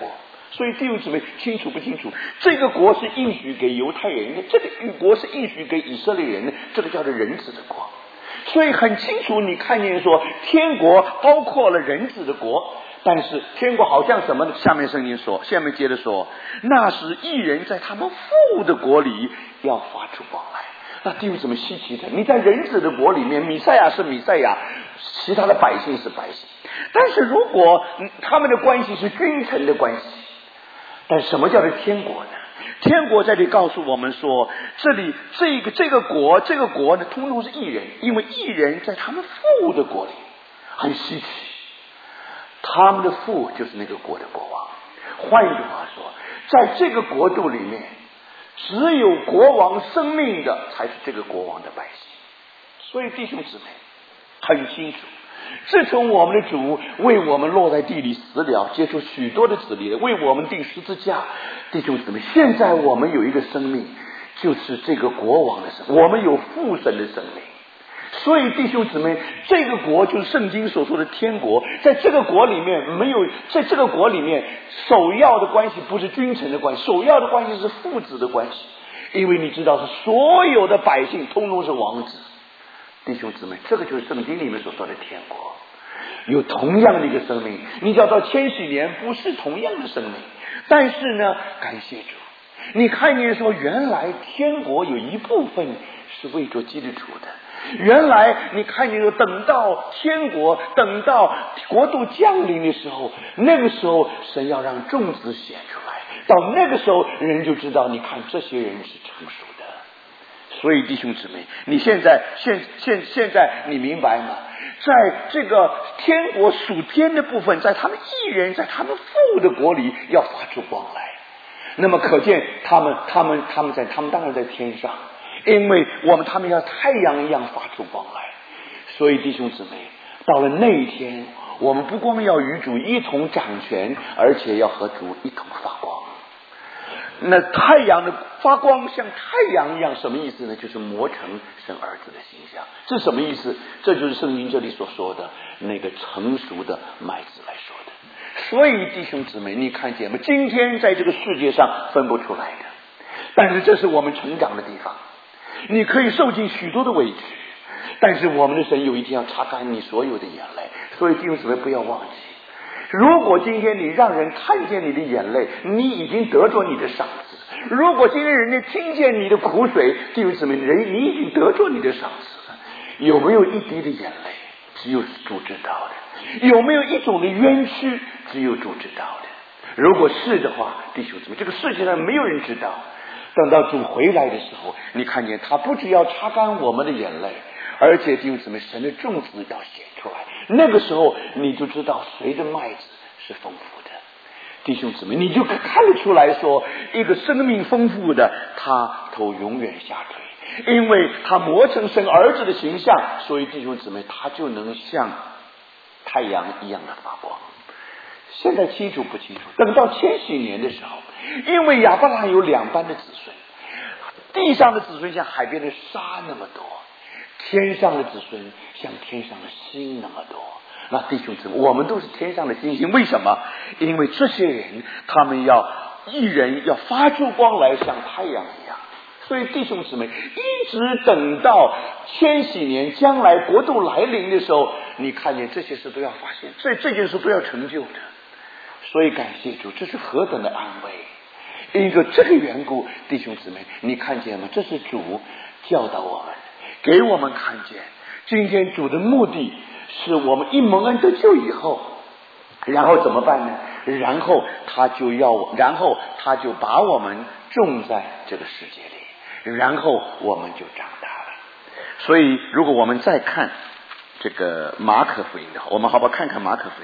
所以弟兄姊妹清楚不清楚？这个国是应许给犹太人的，这个国是应许给以色列人的，这个叫做人子的国。所以很清楚，你看见说天国包括了人子的国，但是天国好像什么呢？下面圣经说，下面接着说，那时义人在他们父的国里要发出光来。那弟兄怎么稀奇的？你在人子的国里面，弥赛亚是弥赛亚，其他的百姓是百姓。但是如果他们的关系是君臣的关系，但什么叫做天国呢？天国在这里告诉我们说，这里这个这个国这个国呢，通通是义人，因为义人在他们父的国里，很稀奇。他们的父就是那个国的国王。换一句话说，在这个国度里面，只有国王生命的才是这个国王的百姓。所以弟兄姊妹很清楚，自从我们的主为我们落在地里死了，接受许多的子力，为我们钉十字架，弟兄姊妹，现在我们有一个生命，就是这个国王的生命，我们有父神的生命。所以弟兄姊妹，这个国就是圣经所说的天国，在这个国里面没有，在这个国里面首要的关系不是君臣的关系，首要的关系是父子的关系，因为你知道是所有的百姓通通是王子。弟兄姊妹，这个就是圣经里面所说的天国，有同样的一个生命。你找到千禧年不是同样的生命，但是呢，感谢主，你看见说原来天国有一部分是为着基督徒的。原来你看见说等到天国，等到国度降临的时候，那个时候神要让众子显出来，到那个时候人就知道，你看这些人是成熟的。所以弟兄姊妹，你现在现现现在你明白吗？在这个天国属天的部分，在他们义人在他们父的国里要发出光来。那么可见他们他们他们在他们当然在天上，因为我们他们要太阳一样发出光来。所以弟兄姊妹，到了那一天，我们不光要与主一同掌权，而且要和主一同发光。那太阳的发光像太阳一样，什么意思呢？就是磨成神儿子的形象。这什么意思？这就是圣经这里所说的那个成熟的麦子来说的。所以弟兄姊妹，你看见吗？今天在这个世界上分不出来的，但是这是我们成长的地方。你可以受尽许多的委屈，但是我们的神有一天要擦干你所有的眼泪。所以弟兄姊妹不要忘记，如果今天你让人看见你的眼泪，你已经得着你的赏赐。如果今天人家听见你的苦水，弟兄姊妹，人你已经得着你的赏赐了。有没有一滴的眼泪？只有主知道的。有没有一种的冤屈？只有主知道的。如果是的话，弟兄姊妹，这个世界上没有人知道。等到主回来的时候，你看见他不只要擦干我们的眼泪，而且弟兄姊妹，神的种子要显出来。那个时候你就知道谁的麦子是丰富的。弟兄姊妹，你就看得出来说，一个生命丰富的，他头永远下垂，因为他磨成神儿子的形象，所以弟兄姊妹，他就能像太阳一样的发光。现在清楚不清楚？等到千禧年的时候，因为亚伯拉罕有两班的子孙，地上的子孙像海边的沙那么多，天上的子孙像天上的星那么多。那弟兄姊妹，我们都是天上的星星。为什么？因为这些人他们要一人要发出光来，像太阳一样。所以弟兄姊妹，一直等到千禧年将来国度来临的时候，你看见这些事都要发现，这这件事都要成就的。所以感谢主，这是何等的安慰。因着这个缘故，弟兄姊妹，你看见吗？这是主教导我们，给我们看见今天主的目的是我们一蒙恩得救以后，然后怎么办呢？然后他就要我，然后他就把我们种在这个世界里，然后我们就长大了。所以如果我们再看这个马可福音的话，我们好不好看看马可福音？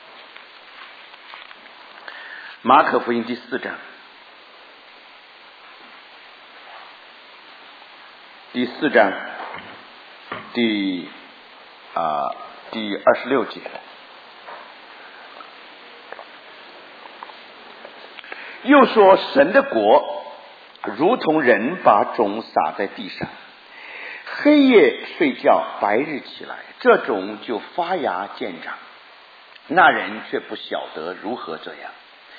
马可福音第四章，第四章第啊、呃、第二十六节，又说神的国如同人把种撒在地上，黑夜睡觉，白日起来，这种就发芽见长，那人却不晓得如何这样。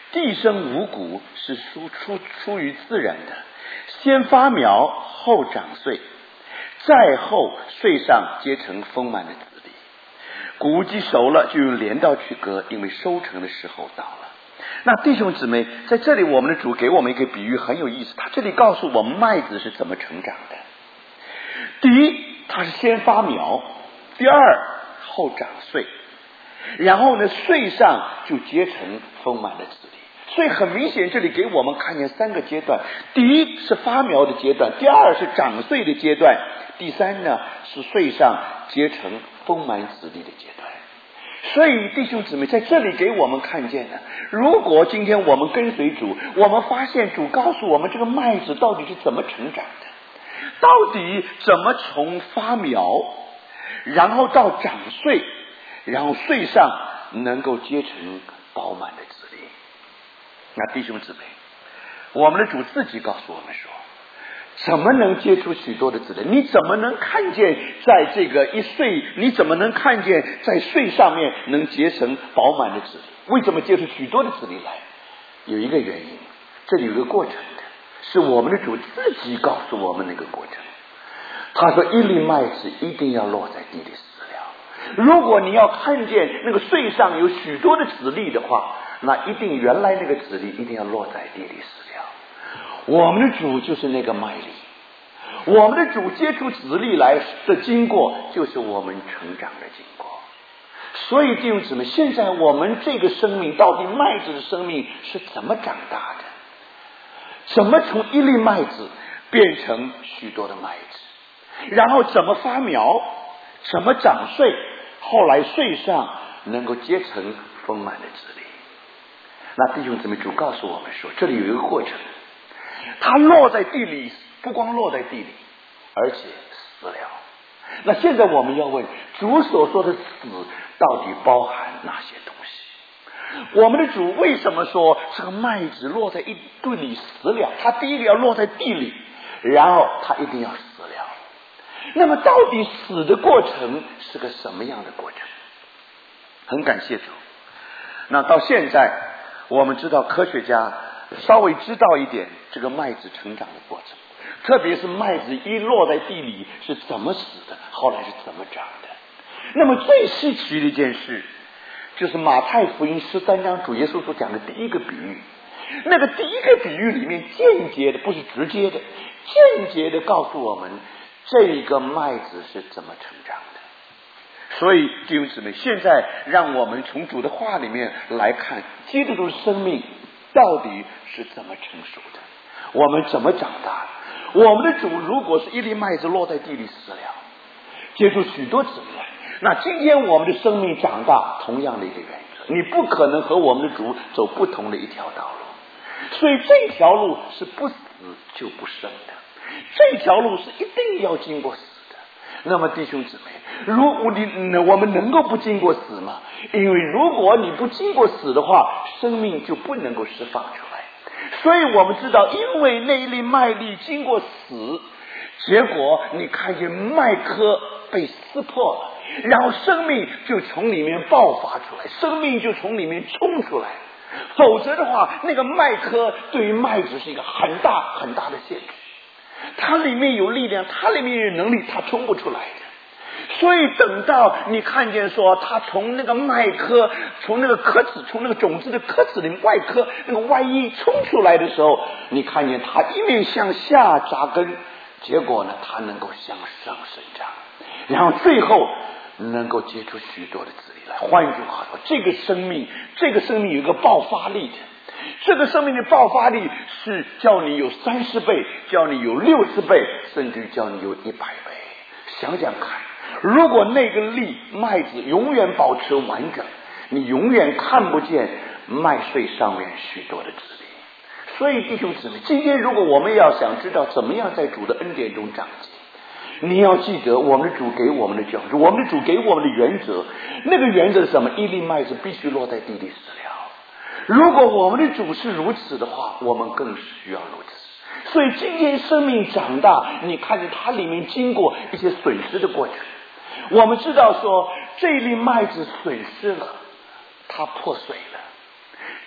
地生五谷是出出出于自然的，先发苗后长穗，再后穗上结成丰满的籽粒。谷基熟了，就用镰刀去割，因为收成的时候到了。那弟兄姊妹，在这里我们的主给我们一个比喻很有意思，他这里告诉我们麦子是怎么成长的。第一，它是先发苗；第二，后长穗，然后呢，穗上就结成丰满的籽粒。所以很明显，这里给我们看见三个阶段：第一是发苗的阶段，第二是长穗的阶段，第三呢是穗上结成丰满籽粒的阶段。所以弟兄姊妹，在这里给我们看见的，如果今天我们跟随主，我们发现主告诉我们这个麦子到底是怎么成长的，到底怎么从发苗然后到长穗，然后穗上能够结成饱满的籽粒。那弟兄姊妹，我们的主自己告诉我们说，怎么能结出许多的籽粒？你怎么能看见在这个一穗，你怎么能看见在穗上面能结成饱满的籽粒？为什么结出许多的籽粒来？有一个原因，这里有一个过程的，是我们的主自己告诉我们那个过程。他说一粒麦子一定要落在地里死了，如果你要看见那个穗上有许多的籽粒的话，那一定原来那个籽粒一定要落在地里死了。我们的主就是那个麦粒，我们的主接触籽粒来的经过就是我们成长的经过。所以弟兄姊妹，现在我们这个生命，到底麦子的生命是怎么长大的？怎么从一粒麦子变成许多的麦子？然后怎么发苗？怎么长穗？后来穗上能够结成丰满的籽粒。那弟兄姊妹，主告诉我们说，这里有一个过程，它落在地里，不光落在地里，而且死了。那现在我们要问，主所说的死到底包含哪些东西？我们的主为什么说这个麦子落在一堆里死了？它第一个要落在地里，然后它一定要死了。那么到底死的过程是个什么样的过程？很感谢主，那到现在我们知道，科学家稍微知道一点这个麦子成长的过程，特别是麦子一落在地里是怎么死的，后来是怎么长的。那么最稀奇的一件事，就是马太福音十三章主耶稣所讲的第一个比喻。那个第一个比喻里面间接的，不是直接的，间接的告诉我们这个麦子是怎么成长的。所以弟兄姊妹，现在让我们从主的话里面来看，基督徒的生命到底是怎么成熟的，我们怎么长大的。我们的主如果是一粒麦子落在地里死了，结出许多籽来，那今天我们的生命长大同样的一个原则，你不可能和我们的主走不同的一条道路。所以这条路是不死就不生的，这条路是一定要经过死的。那么弟兄姊妹，如你我们能够不经过死吗？因为如果你不经过死的话，生命就不能够释放出来。所以我们知道，因为那一粒麦粒经过死，结果你看见麦颗被撕破了，然后生命就从里面爆发出来，生命就从里面冲出来。否则的话，那个麦颗对于麦子是一个很大很大的限制，它里面有力量，它里面有能力，它冲不出来的。所以等到你看见说它从那个麦颗，从那个颗子，从那个种子的颗子的外颗那个外衣冲出来的时候，你看见它一面向下扎根，结果呢它能够向上生长，然后最后能够结出许多的籽粒来。换句话说，这个生命这个生命有一个爆发力的，这个生命的爆发力是叫你有三十倍，叫你有六十倍，甚至叫你有一百倍。想想看，如果那个粒麦子永远保持完整，你永远看不见麦穗上面许多的籽粒。所以弟兄姊妹，今天如果我们要想知道怎么样在主的恩典中长进，你要记得我们的主给我们的教训，我们的主给我们的原则。那个原则是什么？一粒麦子必须落在地里死了。如果我们的主是如此的话，我们更需要如此。所以今天生命长大，你看见它里面经过一些损失的过程。我们知道说，这粒麦子损失了，它破碎了。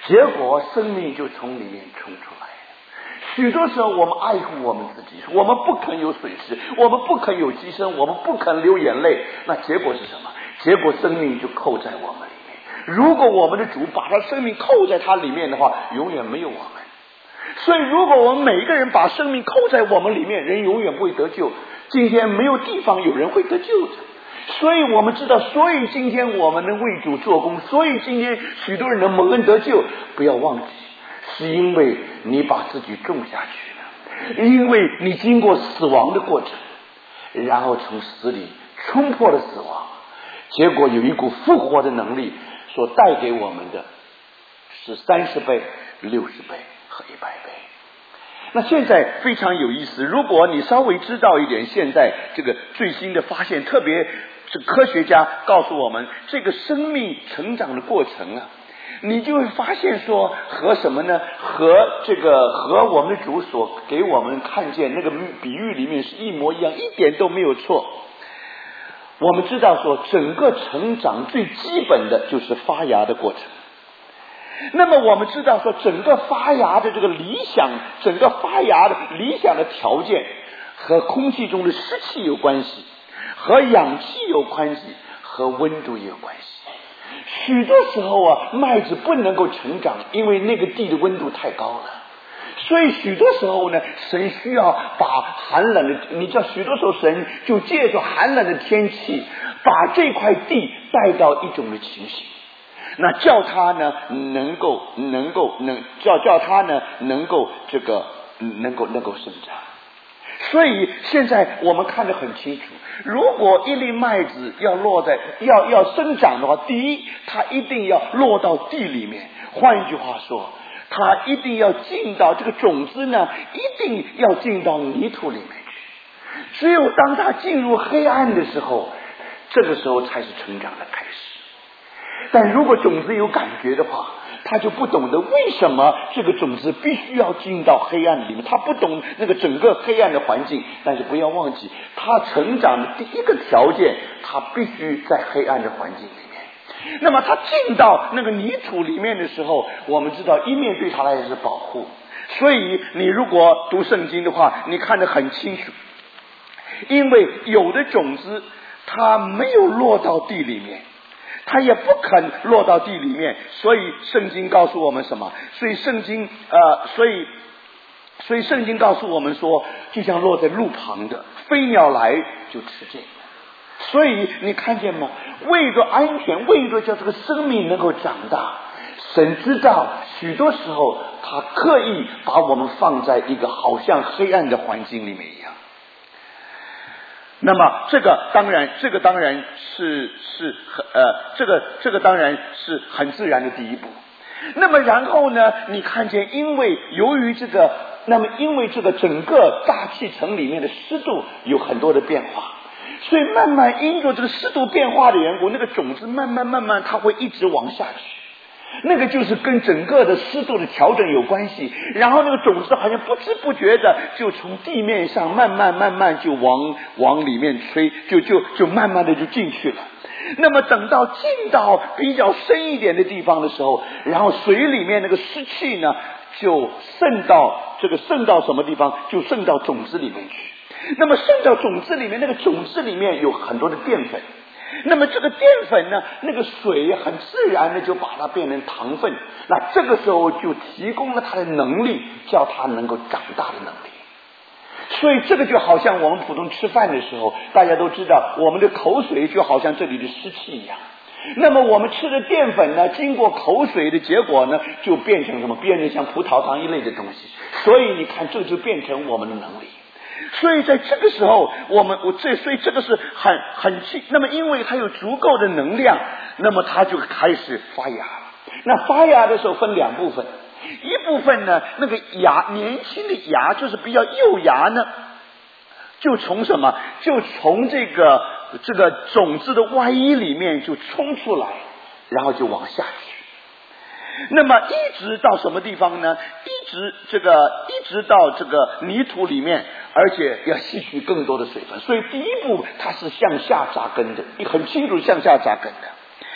结果生命就从里面冲出来。许多时候我们爱护我们自己，我们不肯有损失，我们不肯有牺牲，我们不肯流眼泪，那结果是什么？结果生命就扣在我们里面。如果我们的主把他生命扣在他里面的话，永远没有我们。所以如果我们每一个人把生命扣在我们里面，人永远不会得救。今天没有地方有人会得救的。所以我们知道，所以今天我们能为主做工，所以今天许多人能蒙恩得救，不要忘记，是因为你把自己种下去了，因为你经过死亡的过程，然后从死里冲破了死亡，结果有一股复活的能力，所带给我们的是三十倍、六十倍和一百倍。那现在非常有意思，如果你稍微知道一点现在这个最新的发现，特别是科学家告诉我们这个生命成长的过程啊，你就会发现说和什么呢？和这个和我们的主所给我们看见那个比喻里面是一模一样，一点都没有错。我们知道说整个成长最基本的就是发芽的过程。那么我们知道说整个发芽的这个理想，整个发芽的理想的条件和空气中的湿气有关系，和氧气有关系，和温度也有关系。许多时候啊，麦子不能够成长，因为那个地的温度太高了。所以许多时候呢，神需要把寒冷的，你知道许多时候神就借助寒冷的天气，把这块地带到一种的情形，那叫他呢能够能够能叫叫他呢能够这个能够能够生长。所以现在我们看得很清楚，如果一粒麦子要落在要要生长的话，第一，它一定要落到地里面。换一句话说，它一定要进到这个种子呢，一定要进到泥土里面去。只有当它进入黑暗的时候，这个时候才是成长的开始。但如果种子有感觉的话，他就不懂得为什么这个种子必须要进到黑暗里面，他不懂那个整个黑暗的环境。但是不要忘记，他成长的第一个条件，他必须在黑暗的环境里面。那么他进到那个泥土里面的时候，我们知道一面对他来说是保护。所以你如果读圣经的话，你看得很清楚，因为有的种子它没有落到地里面，它也不肯落到地里面，所以圣经告诉我们什么？所以圣经呃，所以所以圣经告诉我们说，就像落在路旁的，飞鸟来就吃尽。所以你看见吗？为着安全，为着叫这个生命能够长大，神知道许多时候他刻意把我们放在一个好像黑暗的环境里面一样。那么这个当然这个当然是是呃这个这个当然是很自然的第一步。那么然后呢，你看见因为由于这个那么因为这个整个大气层里面的湿度有很多的变化，所以慢慢因着这个湿度变化的缘故，那个种子慢慢慢慢它会一直往下去。那个就是跟整个的湿度的调整有关系，然后那个种子好像不知不觉的就从地面上慢慢慢慢就往往里面吹，就就就慢慢的就进去了。那么等到进到比较深一点的地方的时候，然后水里面那个湿气呢就渗到这个渗到什么地方，就渗到种子里面去。那么渗到种子里面，那个种子里面有很多的淀粉，那么这个淀粉呢，那个水很自然的就把它变成糖分，那这个时候就提供了它的能力，叫它能够长大的能力。所以这个就好像我们普通吃饭的时候，大家都知道我们的口水就好像这里的湿气一样，那么我们吃的淀粉呢，经过口水的结果呢，就变成什么？变成像葡萄糖一类的东西。所以你看，这就变成我们的能力。所以在这个时候，我们我这所以这个是很很轻。那么因为它有足够的能量，那么它就开始发芽。那发芽的时候分两部分，一部分呢，那个芽年轻的芽就是比较幼芽呢，就从什么？就从这个这个种子的外衣里面就冲出来，然后就往下去。那么一直到什么地方呢？一直这个一直到这个泥土里面，而且要吸取更多的水分。所以第一步它是向下扎根的，很清楚向下扎根的。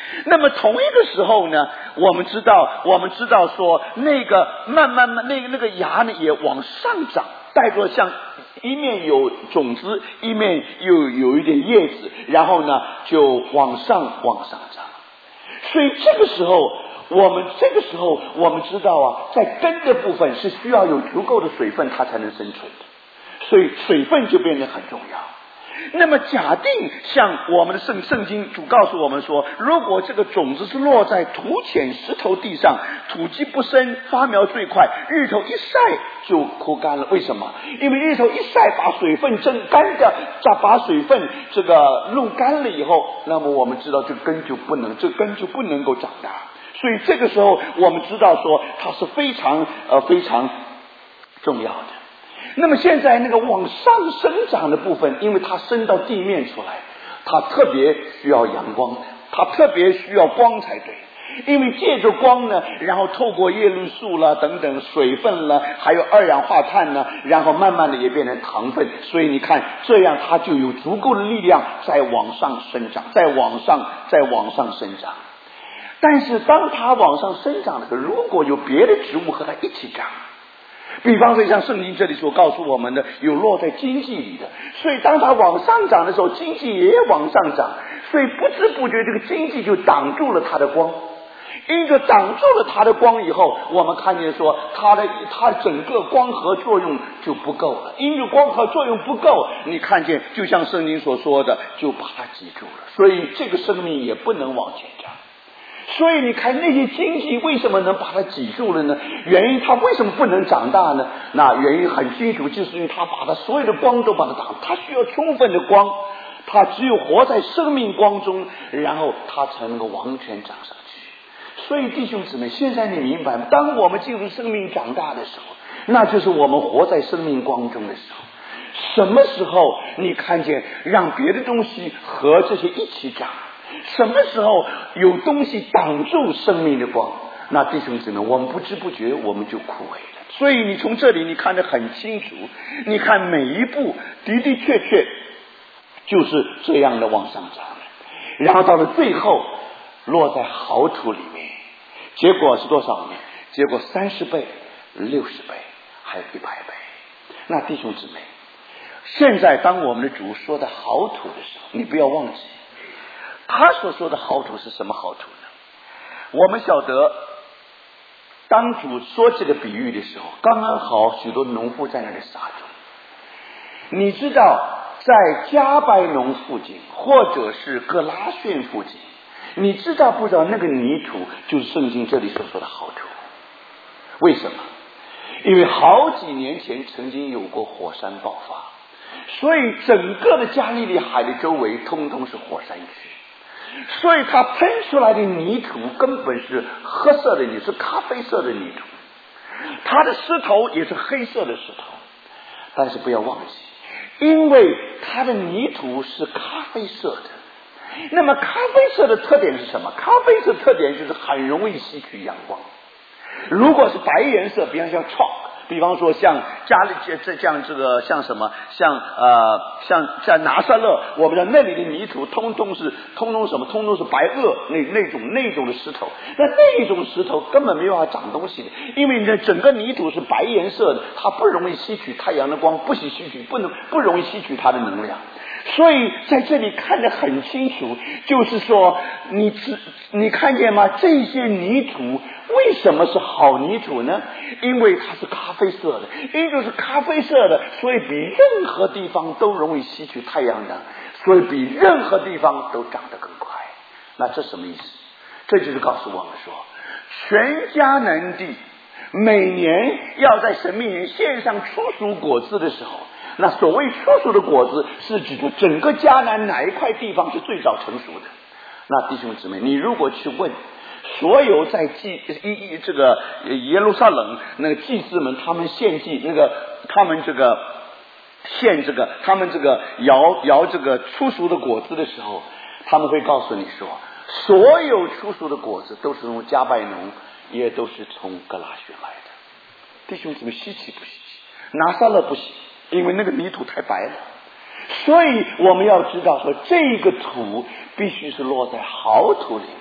那么同一个时候呢，我们知道，我们知道说，那个慢慢慢，那个那个芽呢也往上长，带着像一面有种子，一面又有一点叶子，然后呢就往上往上长。所以这个时候，我们这个时候我们知道啊，在根的部分是需要有足够的水分，它才能生存的，所以水分就变得很重要。那么假定像我们的圣圣经主告诉我们说，如果这个种子是落在土浅石头地上，土基不深，发苗最快，日头一晒就枯干了。为什么？因为日头一晒把水分蒸干掉，再把水分这个弄干了以后，那么我们知道这根就不能这根就不能够长大。所以这个时候我们知道说它是非常呃非常重要的。那么现在那个往上生长的部分，因为它升到地面出来，它特别需要阳光的，它特别需要光才对。因为借着光呢，然后透过叶绿素啦等等水分啦，还有二氧化碳呢，然后慢慢的也变成糖分，所以你看这样它就有足够的力量再往上生长，再往上再往上生长。但是当它往上生长的时候，如果有别的植物和它一起长，比方说像圣经这里所告诉我们的，有落在荆棘里的，所以当它往上长的时候，荆棘也往上长，所以不知不觉这个荆棘就挡住了它的光。因着挡住了它的光以后，我们看见说它的它整个光合作用就不够了。因着光合作用不够，你看见就像圣经所说的，就把它挤住了，所以这个生命也不能往前长。所以你看那些荆棘为什么能把它挤住了呢？原因它为什么不能长大呢？那原因很清楚，就是因为它把它所有的光都把它挡，它需要充分的光，它只有活在生命光中，然后它才能够完全长上去。所以弟兄姊妹，现在你明白吗？当我们进入生命长大的时候，那就是我们活在生命光中的时候。什么时候你看见让别的东西和这些一起长？什么时候有东西挡住生命的光？那弟兄姊妹，我们不知不觉我们就枯萎了。所以你从这里你看得很清楚，你看每一步的的确确就是这样的往上长了，然后到了最后落在好土里面，结果是多少呢？结果三十倍、六十倍，还有一百倍。那弟兄姊妹，现在当我们的主说的好土的时候，你不要忘记他所说的好土是什么好土呢？我们晓得当主说这个比喻的时候，刚刚好许多农夫在那里撒种。你知道在加百农附近或者是格拉逊附近，你知道不知道那个泥土就是圣经这里所说的好土？为什么？因为好几年前曾经有过火山爆发，所以整个的加利利海的周围通通是火山区，所以它喷出来的泥土根本是褐色的泥，是咖啡色的泥土，它的石头也是黑色的石头。但是不要忘记，因为它的泥土是咖啡色的，那么咖啡色的特点是什么？咖啡色的特点就是很容易吸取阳光。如果是白颜色，比方像 chalk， 比方说像加利这这这样这个像什么像呃像在拿撒勒，我们的那里的泥土通通是通通什么通通是白垩那那种那种的石头，那那种石头根本没办法长东西的，因为呢整个泥土是白颜色的，它不容易吸取太阳的光，不吸吸取不能不容易吸取它的能量。所以在这里看得很清楚，就是说你只你看见吗？这些泥土为什么是好泥土呢？因为它是咖啡色的，因为是咖啡色的，所以比任何地方都容易吸取太阳能，所以比任何地方都长得更快。那这什么意思？这就是告诉我们说，全迦南地每年要在神面前献上初熟果子的时候，那所谓初熟的果子是指出整个迦南哪一块地方是最早成熟的。那弟兄姊妹，你如果去问所有在祭一这个耶路撒冷那个祭司们，他们献祭那个他们这个献这个他们这个摇摇这个初熟的果子的时候，他们会告诉你说，所有初熟的果子都是从加百农，也都是从格拉逊来的。弟兄姊妹，稀奇不稀奇？拿撒勒不行，因为那个泥土太白了。所以我们要知道说，这个土必须是落在好土里面，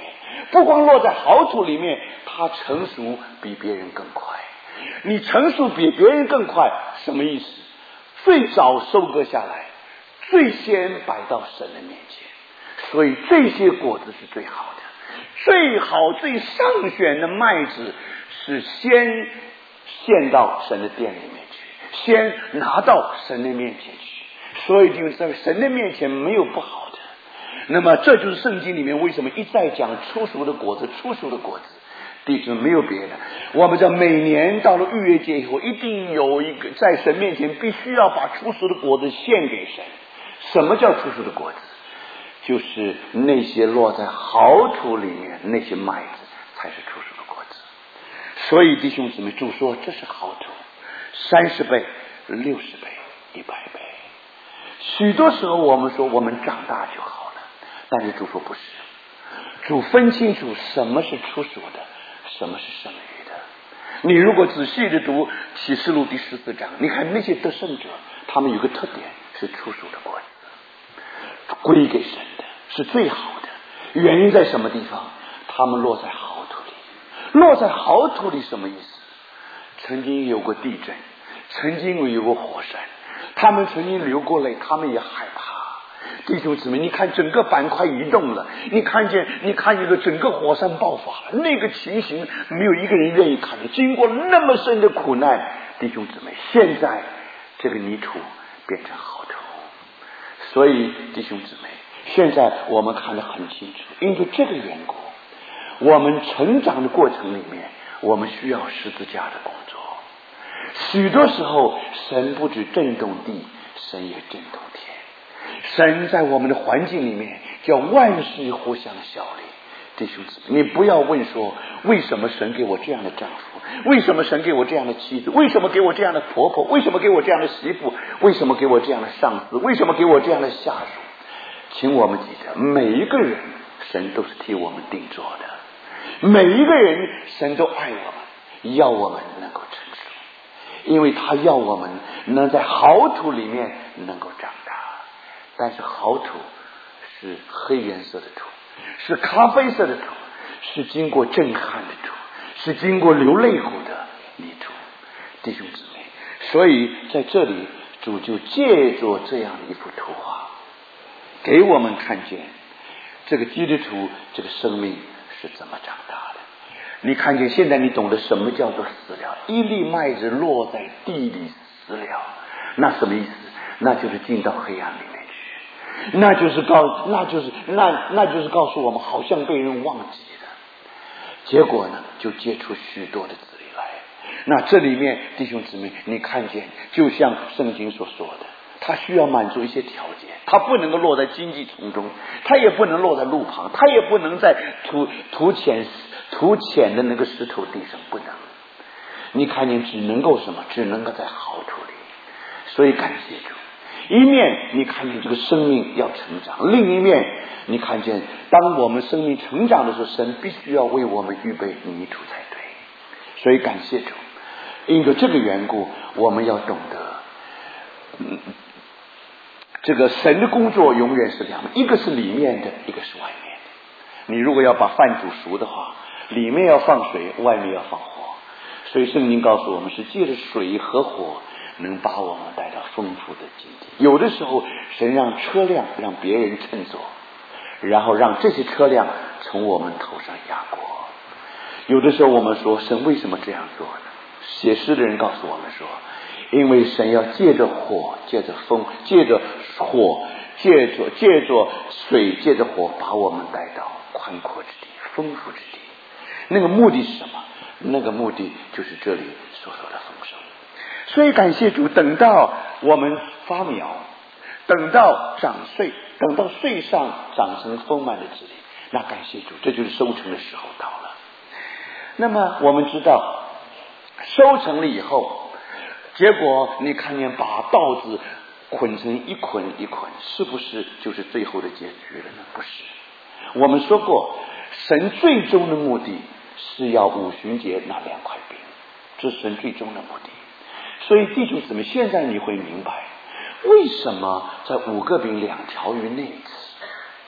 不光落在好土里面，它成熟比别人更快。你成熟比别人更快，什么意思？最早收割下来，最先摆到神的面前，所以这些果子是最好的。最好最上选的麦子是先献到神的殿里面去，先拿到神的面前去，所以就在神的面前没有不好的。那么这就是圣经里面为什么一再讲初熟的果子，初熟的果子。弟兄，没有别的，我们在每年到了逾越节以后，一定有一个在神面前必须要把初熟的果子献给神。什么叫初熟的果子？就是那些落在好土里面那些麦子才是初熟的果子。所以弟兄姊妹，主说这是好土，三十倍、六十倍、一百倍。许多时候我们说我们长大就好了，但是主说不是，主分清楚什么是初熟的，什么是剩余的。你如果仔细的读启示录第十四章，你看那些得胜者，他们有个特点是初熟的果子，归给神的是最好的。原因在什么地方？他们落在好土里。落在好土里什么意思？曾经有过地震，曾经有过火山，他们曾经流过泪，他们也害怕。弟兄姊妹，你看整个板块移动了，你看见你看一个整个火山爆发了，那个情形没有一个人愿意看的。经过那么深的苦难，弟兄姊妹，现在这个泥土变成好土。所以弟兄姊妹，现在我们看得很清楚，因为这个缘故，我们成长的过程里面，我们需要十字架的工作。许多时候神不止震动地，神也震动天。神在我们的环境里面叫万事互相效力。弟兄姊妹，你不要问说为什么神给我这样的丈夫，为什么神给我这样的妻子，为什么给我这样的婆婆，为什么给我这样的媳妇，为什么给我这样的上司，为什么给我这样的下属。请我们记得，每一个人神都是替我们定做的，每一个人神都爱我们，要我们能够成熟，因为他要我们能在好土里面能够长大。但是好土是黑颜色的土，是咖啡色的土，是经过震撼的土，是经过流泪谷的泥土。弟兄姊妹，所以在这里主就借着这样的一幅图画，给我们看见这个基督徒这个生命是怎么长大的。你看见现在你懂得什么叫做死了，一粒麦子落在地里死了，那什么意思？那就是进到黑暗里面去，那就是告那就是那那就是告诉我们好像被人忘记了，结果呢就结出许多的子粒来。那这里面弟兄姊妹，你看见就像圣经所说的，他需要满足一些条件，他不能够落在荆棘丛中，他也不能落在路旁，他也不能在土土浅土浅的那个石头地上，不能。你看见只能够什么？只能够在好土里。所以感谢主，一面你看见这个生命要成长，另一面你看见当我们生命成长的时候，神必须要为我们预备泥土才对。所以感谢主，因着这个缘故，我们要懂得嗯这个神的工作永远是两面，一个是里面的，一个是外面的。你如果要把饭煮熟的话，里面要放水，外面要放火。所以圣经告诉我们，是借着水和火能把我们带到丰富的境界。有的时候神让车辆让别人乘坐，然后让这些车辆从我们头上压过。有的时候我们说神为什么这样做呢？写诗的人告诉我们说，因为神要借着火，借着风，借着火，借着借着水，借着火，把我们带到宽阔之地，丰富之地。那个目的是什么？那个目的就是这里所说的丰收。所以感谢主，等到我们发苗，等到长穗，等到穗上长成丰满的子粒，那感谢主，这就是收成的时候到了。那么我们知道收成了以后，结果你看见把稻子捆成一捆一捆，是不是就是最后的结局了呢？不是。我们说过，神最终的目的是要五旬节那两块饼，这是神最终的目的。所以弟兄姊妹，现在你会明白为什么在五个饼两条鱼那一次，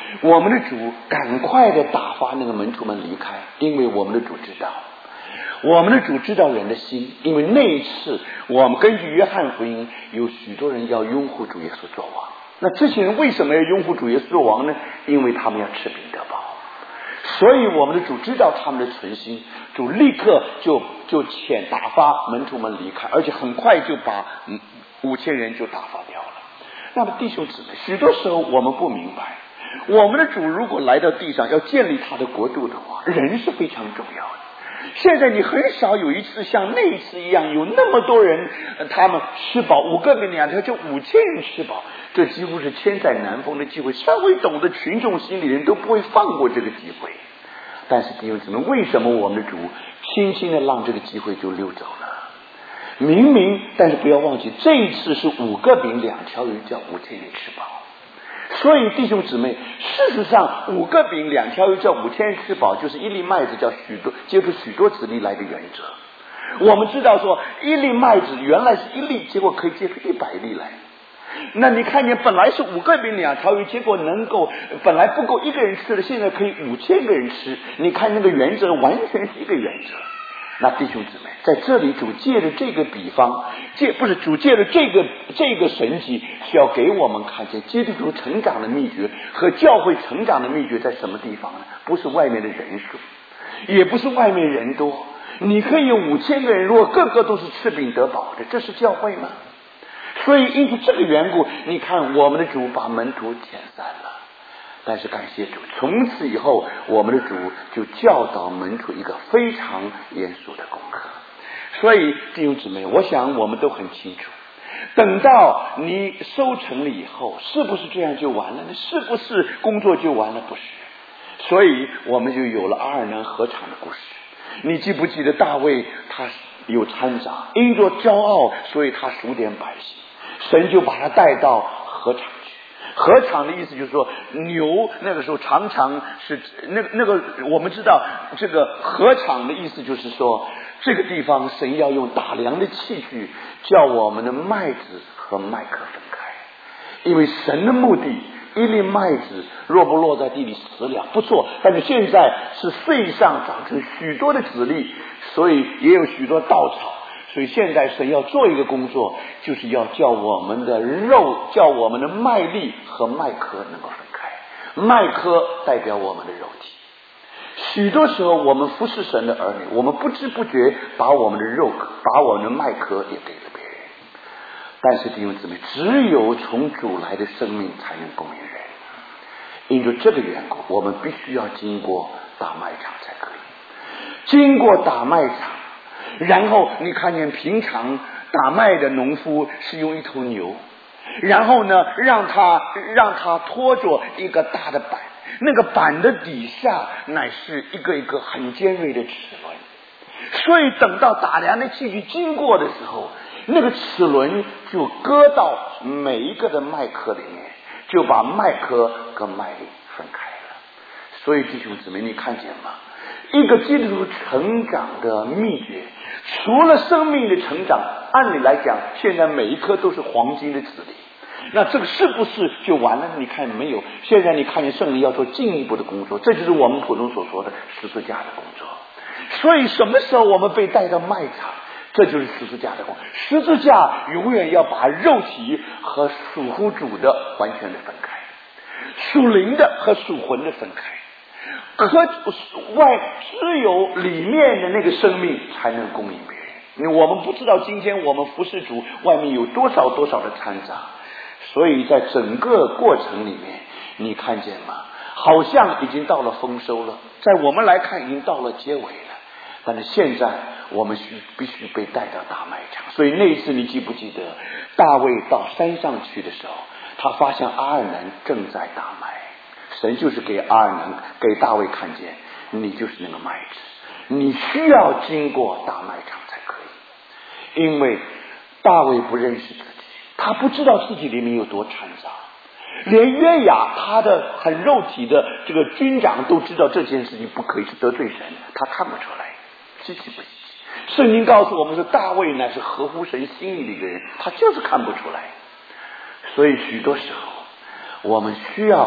我们的主赶快的打发那个门徒们离开，因为我们的主知道，我们的主知道人的心，因为那一次我们根据约翰福音，有许多人要拥护主耶稣做王。那这些人为什么要拥护主耶稣做王呢？因为他们要吃饼得饱。所以我们的主知道他们的存心，主立刻就就遣打发门徒们离开，而且很快就把五千人就打发掉了。那么弟兄姊妹，许多时候我们不明白，我们的主如果来到地上要建立他的国度的话，人是非常重要的。现在你很少有一次像那一次一样，有那么多人他们吃饱，五个跟两条就五千人吃饱，这几乎是千载难逢的机会，稍微懂得群众心理人都不会放过这个机会。但是弟兄姊妹，为什么我们的主轻轻的让这个机会就溜走了？明明，但是不要忘记，这一次是五个饼两条鱼叫五千人吃饱。所以弟兄姊妹，事实上五个饼两条鱼叫五千人吃饱，就是一粒麦子叫许多接出许多子粒来的原则。我们知道说，一粒麦子原来是一粒，结果可以结出一百粒来。那你看见本来是五个饼两条鱼，结果能够本来不够一个人吃的，现在可以五千个人吃。你看那个原则完全是一个原则。那弟兄姊妹，在这里主借着这个比方，借不是主借着这个这个神迹，是要给我们看见基督徒成长的秘诀和教会成长的秘诀在什么地方呢？不是外面的人数，也不是外面人多。你可以有五千个人，如果个个都是吃饼得饱的，这是教会吗？所以因此这个缘故，你看我们的主把门徒遣散了。但是感谢主，从此以后我们的主就教导门徒一个非常严肃的功课。所以弟兄姊妹，我想我们都很清楚，等到你收成了以后，是不是这样就完了呢？是不是工作就完了？不是。所以我们就有了阿尔南禾场的故事。你记不记得大卫他有掺杂，因着骄傲，所以他数点百姓，神就把他带到禾场。禾场的意思就是说，牛那个时候常常是那个那个，我们知道这个禾场的意思就是说，这个地方神要用打粮的器具，叫我们的麦子和麦壳分开。因为神的目的，一粒麦子若不落在地里死了不错，但是现在是穗上长成许多的籽粒，所以也有许多稻草。所以现在神要做一个工作，就是要叫我们的肉，叫我们的麦粒和麦壳能够分开。麦壳代表我们的肉体。许多时候我们服侍神的儿女，我们不知不觉把我们的肉壳，把我们的麦壳也给了别人。但是弟兄姊妹，只有从主来的生命才能供应人。因着这个缘故，我们必须要经过打麦场才可以。经过打麦场，然后你看见平常打麦的农夫是用一头牛，然后呢让他让他拖着一个大的板，那个板的底下乃是一个一个很尖锐的齿轮，所以等到打粮的器具经过的时候，那个齿轮就割到每一个的麦壳里面，就把麦壳跟麦粒分开了。所以弟兄姊妹，你看见吗？一个基督徒成长的秘诀，除了生命的成长，按理来讲现在每一颗都是黄金的籽粒，那这个是不是就完了？你看没有，现在你看见圣灵要做进一步的工作，这就是我们普通所说的十字架的工作。所以什么时候我们被带到麦场，这就是十字架的工作。十字架永远要把肉体和属乎主的完全的分开，属灵的和属魂的分开，可外只有里面的那个生命才能供应别人。因为我们不知道今天我们服侍主外面有多少多少的掺杂，所以在整个过程里面，你看见吗？好像已经到了丰收了，在我们来看已经到了结尾了，但是现在我们需必须被带到大麦场。所以那一次你记不记得大卫到山上去的时候，他发现阿尔南正在打麦，神就是给阿尔南给大卫看见，你就是那个麦子，你需要经过大麦场才可以。因为大卫不认识自己，他不知道自己里面有多掺杂，连约雅他的很肉体的这个军长都知道这件事情不可以，是得罪神，他看不出来，稀奇不稀奇？圣经告诉我们说，大卫乃是合乎神心意的一个人，他就是看不出来。所以许多时候我们需要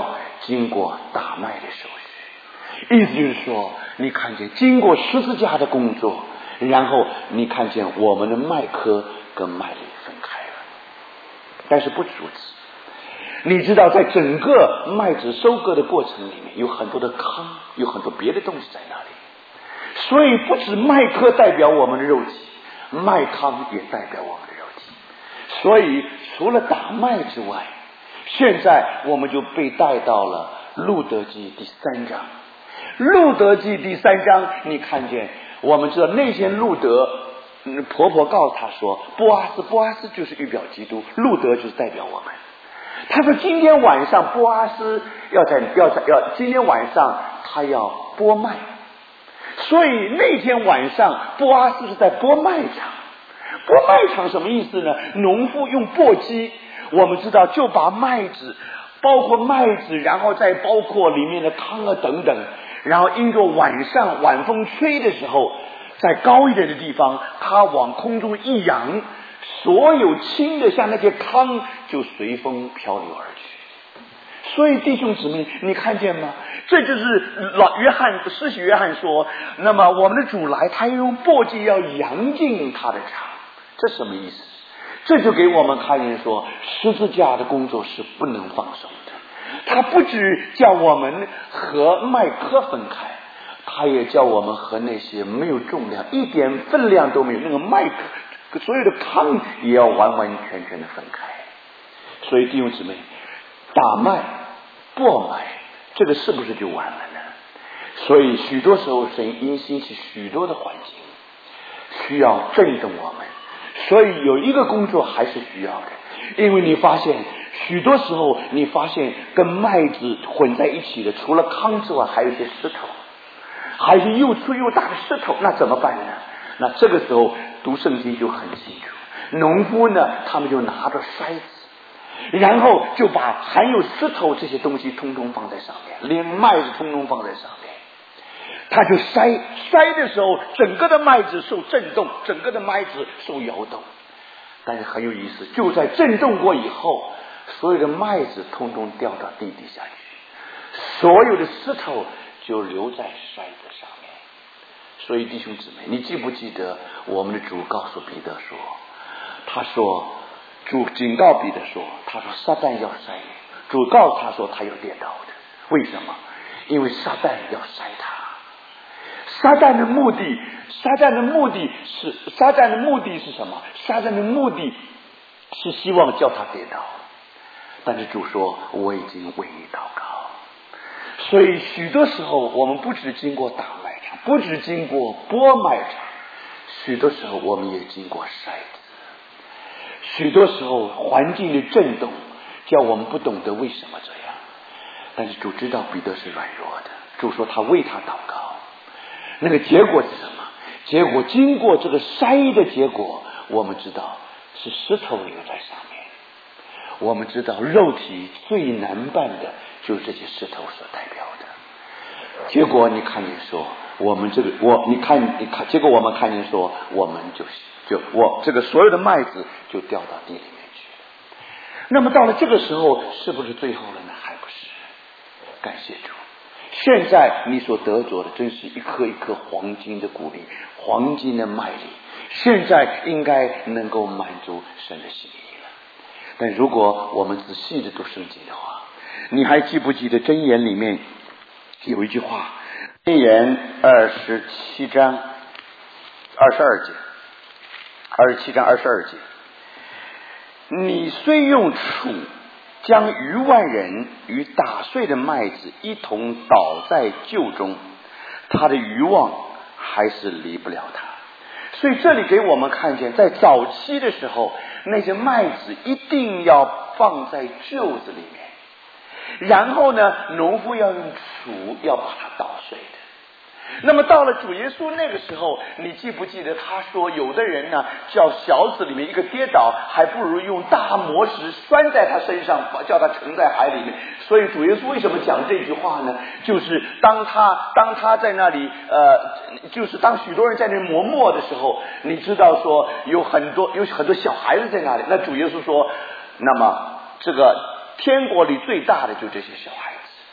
经过打麦的手续。意思就是说，你看见经过十字架的工作，然后你看见我们的麦颗跟麦粒分开了。但是不如此，你知道在整个麦子收割的过程里面有很多的糠，有很多别的东西在那里，所以不止麦颗代表我们的肉体，麦糠也代表我们的肉体。所以除了打麦之外，现在我们就被带到了路德记第三章。路德记第三章，你看见我们知道那些路德、嗯、婆婆告诉他说，波阿斯波阿斯就是预表基督，路德就是代表我们。他说今天晚上波阿斯要在要在要今天晚上他要播麦，所以那天晚上波阿斯是在播麦场。播麦场什么意思呢？农夫用簸箕，我们知道就把麦子，包括麦子，然后再包括里面的糠啊等等，然后因着晚上晚风吹的时候，在高一点的地方，它往空中一扬，所有轻的像那些糠就随风漂流而去。所以弟兄姊妹，你看见吗？这就是老约翰施洗约翰说，那么我们的主来，他要用簸箕要扬进他的场。这什么意思？这就给我们看见说，十字架的工作是不能放手的。他不只叫我们和麦颗分开，他也叫我们和那些没有重量、一点分量都没有那个麦颗，所有的糠也要完完全全的分开。所以弟兄姊妹，打麦播麦，这个是不是就完了呢？所以许多时候神因兴起许多的环境需要震动我们，所以有一个工作还是需要的。因为你发现许多时候你发现跟麦子混在一起的，除了糠之外还有一些石头，还有一些又粗又大的石头，那怎么办呢？那这个时候读圣经就很清楚，农夫呢他们就拿着筛子，然后就把含有石头这些东西通通放在上面，连麦子通通放在上面，他就筛筛的时候，整个的麦子受震动，整个的麦子受摇动。但是很有意思，就在震动过以后，所有的麦子通通掉到地底下去，所有的石头就留在筛子上面。所以弟兄姊妹，你记不记得我们的主告诉彼得说，他说主警告彼得说，他说撒旦要筛你，主告诉他说他要跌倒的。为什么？因为撒旦要筛他。撒旦的目的，撒旦的目的是撒旦的目的是什么？撒旦的目的是希望叫他跌倒。但是主说，我已经为你祷告。所以许多时候我们不只经过打麦场，不只经过播麦场，许多时候我们也经过筛子。许多时候环境的震动叫我们不懂得为什么这样，但是主知道彼得是软弱的，主说他为他祷告。那个结果是什么？结果经过这个筛的结果，我们知道是石头留在上面。我们知道肉体最难办的就是这些石头所代表的。结果你看见说，我们这个我你看你看，结果我们看见说，我们就就我这个所有的麦子就掉到地里面去了。那么到了这个时候，是不是最后了呢？还不是。感谢主。现在你所得着的真是一颗一颗黄金的谷粒，黄金的麦粒，现在应该能够满足神的心意了。但如果我们仔细的读圣经的话，你还记不记得箴言里面有一句话，箴言二十七章二十二节，二十七章二十二节，你虽用杵将余万人与打碎的麦子一同倒在臼中，他的余望还是离不了他。所以这里给我们看见，在早期的时候，那些麦子一定要放在臼子里面，然后呢，农夫要用杵要把它捣碎的。那么到了主耶稣那个时候，你记不记得他说，有的人呢叫小子里面一个跌倒，还不如用大磨石拴在他身上，叫他沉在海里面。所以主耶稣为什么讲这句话呢？就是当他当他在那里呃，就是当许多人在那磨磨的时候，你知道说有很多有很多小孩子在那里，那主耶稣说，那么这个天国里最大的就这些小孩子。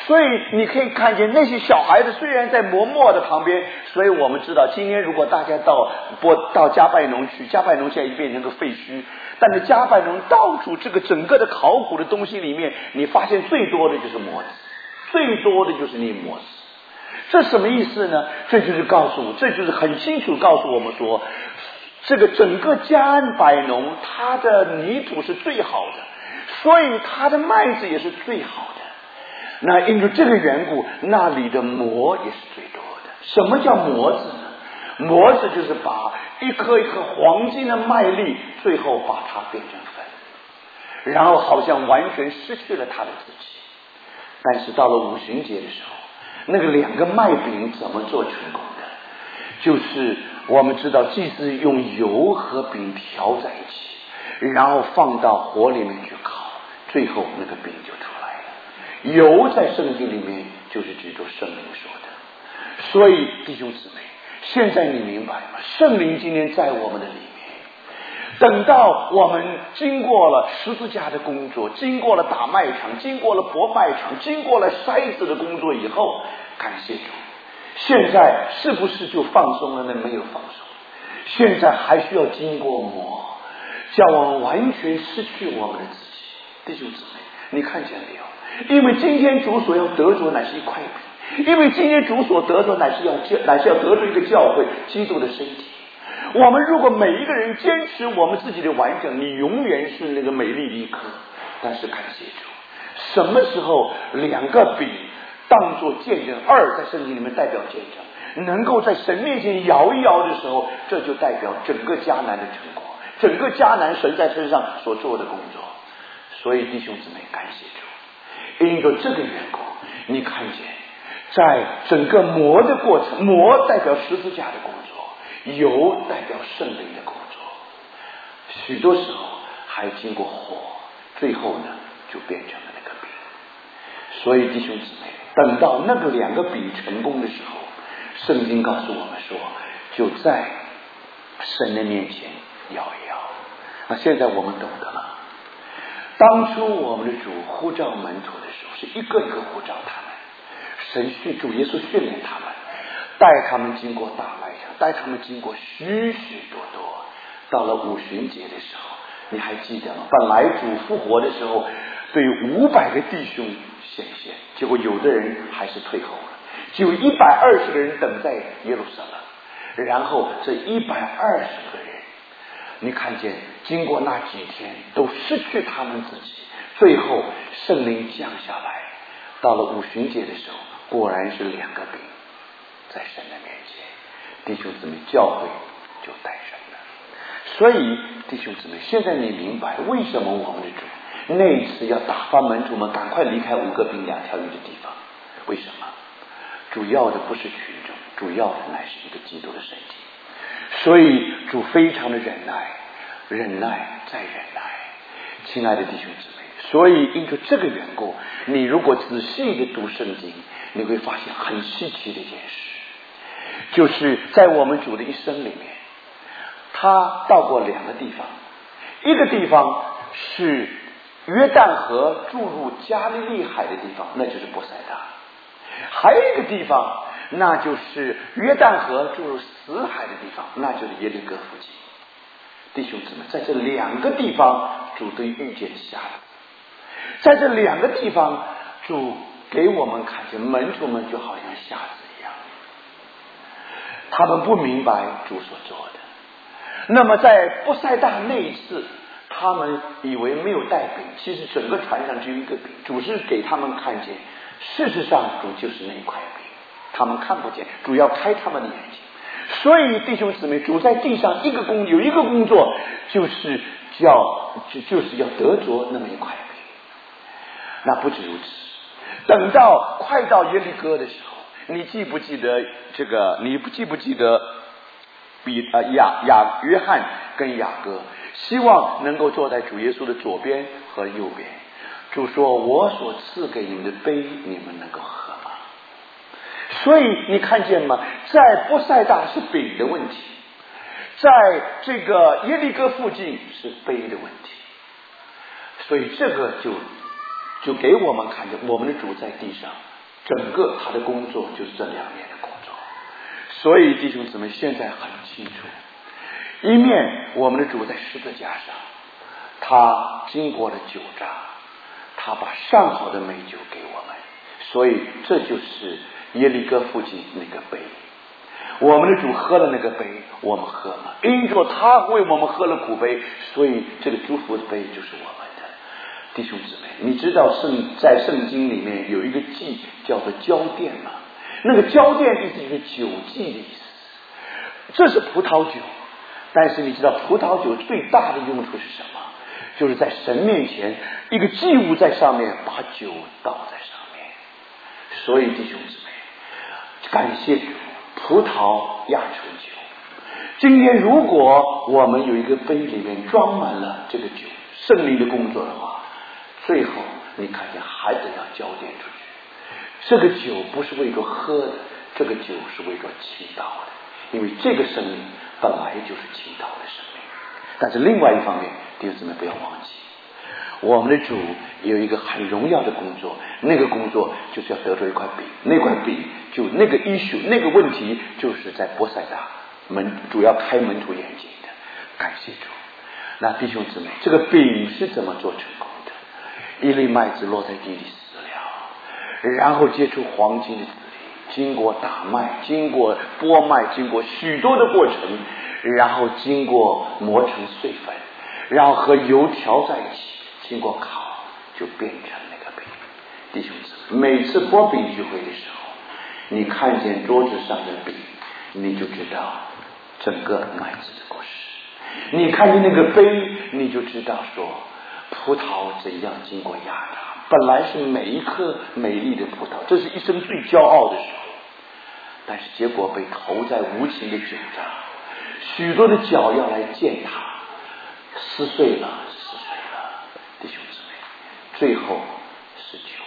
所以你可以看见那些小孩子虽然在磨墨的旁边，所以我们知道今天如果大家到波到加拜农去，加拜农现在已经变成个废墟，但是加拜农到处这个整个的考古的东西里面，你发现最多的就是磨子，最多的就是泥磨子。这什么意思呢？这就是告诉我，这就是很清楚告诉我们说，这个整个加百农它的泥土是最好的，所以它的麦子也是最好的。那因为这个缘故，那里的磨也是最多的。什么叫磨子呢？磨子就是把一颗一颗黄金的麦粒，最后把它变成粉，然后好像完全失去了它的自己。但是到了五旬节的时候，那个两个麦饼怎么做成功的？就是我们知道祭司用油和饼调在一起，然后放到火里面去烤，最后那个饼就出来了。油在圣经里面就是指着圣灵说的。所以弟兄姊妹，现在你明白吗？圣灵今天在我们的里面，等到我们经过了十字架的工作，经过了打麦场，经过了搏麦场，经过了筛子的工作以后，感谢主，现在是不是就放松了呢？没有放松，现在还需要经过磨，叫我们完全失去我们的自己。弟兄姊妹，你看见没有？因为今天主所要得着乃是一块饼，因为今天主所得着乃是要乃是要得着一个教会，基督的身体。我们如果每一个人坚持我们自己的完整，你永远是那个美丽的一颗。但是感谢主，什么时候两个饼当作见证，二在圣经里面代表见证，能够在神面前摇一摇的时候，这就代表整个迦南的成果，整个迦南神在身上所做的工作。所以弟兄姊妹，感谢主，因着这个缘故，你看见在整个磨的过程，磨代表十字架的工作，油代表圣灵的工作，许多时候还经过火，最后呢就变成了那个饼。所以弟兄姊妹，等到那个两个饼成功的时候，圣经告诉我们说，就在神的面前摇一摇。那现在我们懂得了，当初我们的主呼召门徒的时候，是一个一个呼召他们，神训主耶稣训练他们，带他们经过大麦场，带他们经过许许多多。到了五旬节的时候，你还记得吗？本来主复活的时候对五百个弟兄显现，结果有的人还是退后了，只有一百二十个人等在耶路撒冷。然后这一百二十个人，你看见经过那几天都失去他们自己，最后圣灵降下来，到了五旬节的时候，果然是两个饼在神的面前，弟兄姊妹，教会就诞生了。所以弟兄姊妹，现在你明白为什么我们的主那一次要打发门徒们赶快离开五个饼两条鱼的地方？为什么？主要的不是群众，主要的乃是一个基督的身体。所以主非常的忍耐，忍耐再忍耐。亲爱的弟兄姊妹，所以因着这个缘故，你如果仔细的读圣经，你会发现很稀奇的一件事，就是在我们主的一生里面，他到过两个地方，一个地方是约旦河注入加利利海的地方，那就是伯赛大；还有一个地方，那就是约旦河注入死海的地方，那就是耶利哥附近。弟兄姊妹，在这两个地方主都遇见瞎子，在这两个地方主给我们看见门徒们就好像瞎子一样，他们不明白主所做的。那么在伯赛大那一次，他们以为没有带饼，其实整个船上只有一个饼，主是给他们看见事实上主就是那一块饼，他们看不见，主要开他们的眼睛。所以弟兄姊妹，主在地上一个工有一个工作，就是叫就就是要得着那么一块饼。那不止如此，等到快到耶利哥的时候，你记不记得这个？你不记不记得比呃雅雅约翰跟雅各希望能够坐在主耶稣的左边和右边？主说：“我所赐给你们的杯，你们能够喝吗？”所以你看见吗？在伯赛大是饼的问题，在这个耶利哥附近是杯的问题。所以这个就就给我们看见我们的主在地上整个他的工作就是这两年的工作。所以弟兄姊妹现在很清楚，一面我们的主在十字架上，他经过了酒榨，他把上好的美酒给我们，所以这就是耶利哥附近那个杯。我们的主喝了那个杯，我们喝了，因着他为我们喝了苦杯，所以这个祝福的杯就是我们的。弟兄姊妹，你知道圣在圣经里面有一个祭叫做交奠吗？那个交奠意思就是酒祭的意思，这是葡萄酒。但是你知道葡萄酒最大的用处是什么？就是在神面前一个祭物在上面，把酒倒在上面。所以弟兄姊妹，感谢主，葡萄压成酒。今天如果我们有一个杯里面装满了这个酒，圣灵的工作的话，最后你看见还得要交奠出去。这个酒不是为着喝的，这个酒是为着祈祷的，因为这个生命本来就是祈祷的生命。但是另外一方面，弟兄姊妹不要忘记，我们的主有一个很荣耀的工作，那个工作就是要得着一块饼，那块饼就那个issue那个问题就是在波塞大门主要开门徒眼睛的。感谢主。那弟兄姊妹，这个饼是怎么做成功的？一粒麦子落在地里死了，然后结出黄金的子粒，经过打麦，经过剥麦，经过许多的过程，然后经过磨成碎粉，然后和油调在一起，经过烤就变成那个饼。弟兄姊妹，每次剥饼聚会的时候，你看见桌子上的饼，你就知道整个麦子的故事。你看见那个杯，你就知道说葡萄怎样经过压榨，本来是每一颗美丽的葡萄，这是一生最骄傲的时候，但是结果被投在无情的酒榨，许多的脚要来践踏，撕碎了撕碎了。弟兄姊妹，最后是酒。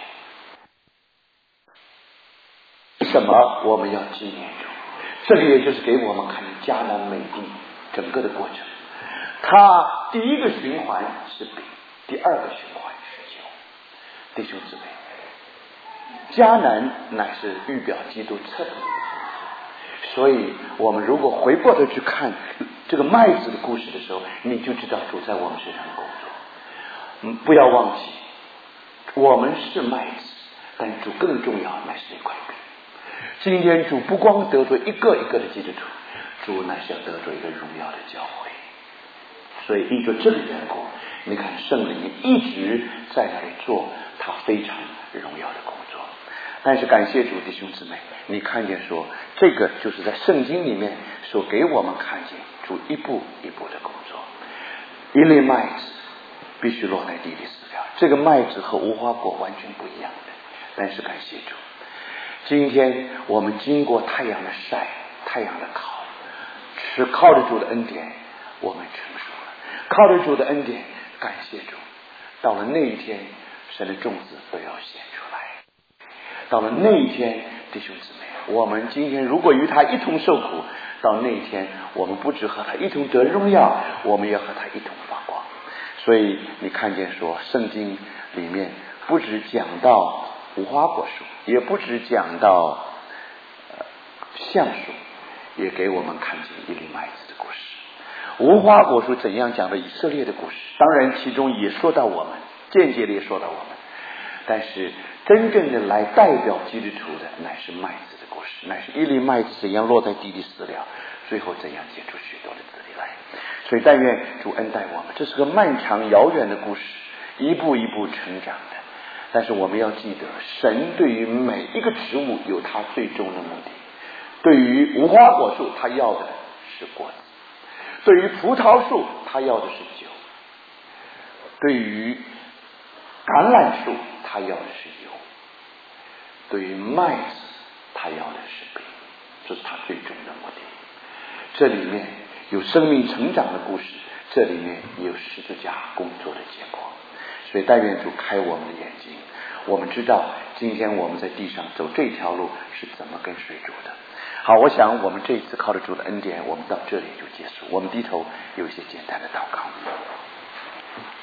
为什么我们要纪念主？这个也就是给我们看迦南美地整个的过程。它第一个循环是饼，第二个循环是酒。弟兄姊妹，迦南乃是预表基督彻底的丰富，所以我们如果回过头去看这个麦子的故事的时候，你就知道主在我们身上的工作。嗯，不要忘记，我们是麦子，但主更重要乃是那块饼。今天主不光得着一个一个的基督徒，主乃是要得着一个荣耀的教会。所以依着这个缘故，你看圣灵一直在那里做他非常荣耀的工作。但是感谢主，弟兄姊妹，你看见说这个就是在圣经里面所给我们看见主一步一步的工作。一粒麦子必须落在地里死了，这个麦子和无花果完全不一样的。但是感谢主，今天我们经过太阳的晒，太阳的烤，是靠着主的恩典我们成熟了，靠着主的恩典，感谢主，到了那一天神的种子都要显出来。到了那一天，弟兄姊妹，我们今天如果与他一同受苦，到那一天我们不只和他一同得荣耀，我们也和他一同发光。所以你看见说圣经里面不只讲到无花果树，也不只讲到、呃、橡树，也给我们看见一粒麦子的故事。无花果树怎样讲的以色列的故事，当然其中也说到我们，间接的也说到我们，但是真正的来代表基督徒的乃是麦子的故事，乃是一粒麦子怎样落在地里死了，最后怎样结出许多的子粒来。所以但愿主恩待我们，这是个漫长遥远的故事，一步一步成长的。但是我们要记得，神对于每一个植物有他最终的目的。对于无花果树，他要的是果子；对于葡萄树，他要的是酒；对于橄榄树，他要的是油；对于麦子，他要的是饼。这是他最终的目的。这里面有生命成长的故事，这里面也有十字架工作的结果。所以但愿主开我们的眼睛，我们知道今天我们在地上走这条路是怎么跟随主的。好，我想我们这一次靠着主的恩典，我们到这里就结束。我们低头有一些简单的祷告。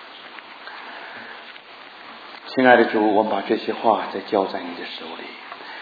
亲爱的主，我们把这些话再交在你的手里。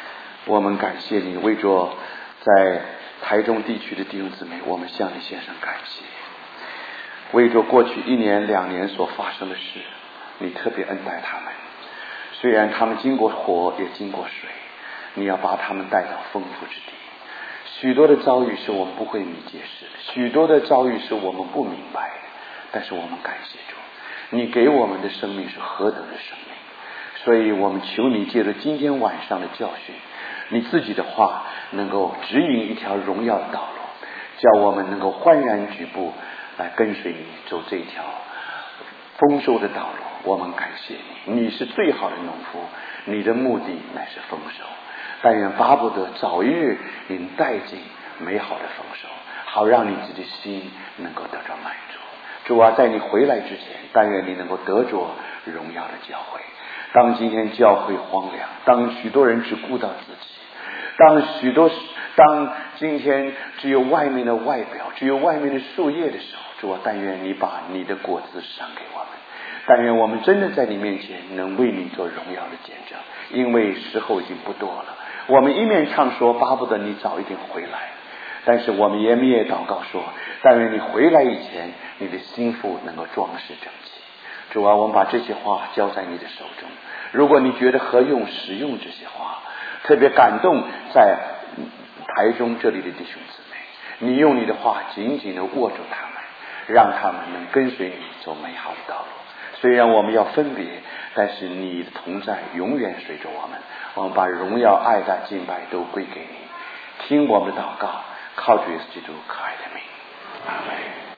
我们感谢你，为着在台中地区的弟兄姊妹，我们向你献上感谢。为着过去一年两年所发生的事，你特别恩待他们，虽然他们经过火也经过水，你要把他们带到丰富之地。许多的遭遇是我们不会理解释的，许多的遭遇是我们不明白的，但是我们感谢主，你给我们的生命是何等的生命。所以我们求你借着今天晚上的教训，你自己的话能够指引一条荣耀的道路，叫我们能够欢然举步来跟随你走这条丰收的道路。我们感谢你，你是最好的农夫，你的目的乃是丰收。但愿巴不得早一日你带进美好的丰收，好让你自己的心能够得到满足。主啊，在你回来之前，但愿你能够得着荣耀的教会。当今天教会荒凉，当许多人只顾到自己，当许多当今天只有外面的外表，只有外面的树叶的时候，主啊，但愿你把你的果子赏给我们，但愿我们真的在你面前能为你做荣耀的见证，因为时候已经不多了。我们一面唱说巴不得你早一点回来，但是我们也也祷告说，但愿你回来以前，你的心腹能够装饰整齐。主啊，我们把这些话交在你的手中，如果你觉得合用使用这些话，特别感动在台中这里的弟兄姊妹，你用你的话紧紧地握住他们，让他们能跟随你走美好的道路。虽然我们要分别，但是你的同在永远随着我们。我们把荣耀爱戴敬拜都归给你，听我们的祷告，靠主耶稣基督可爱的名，阿们。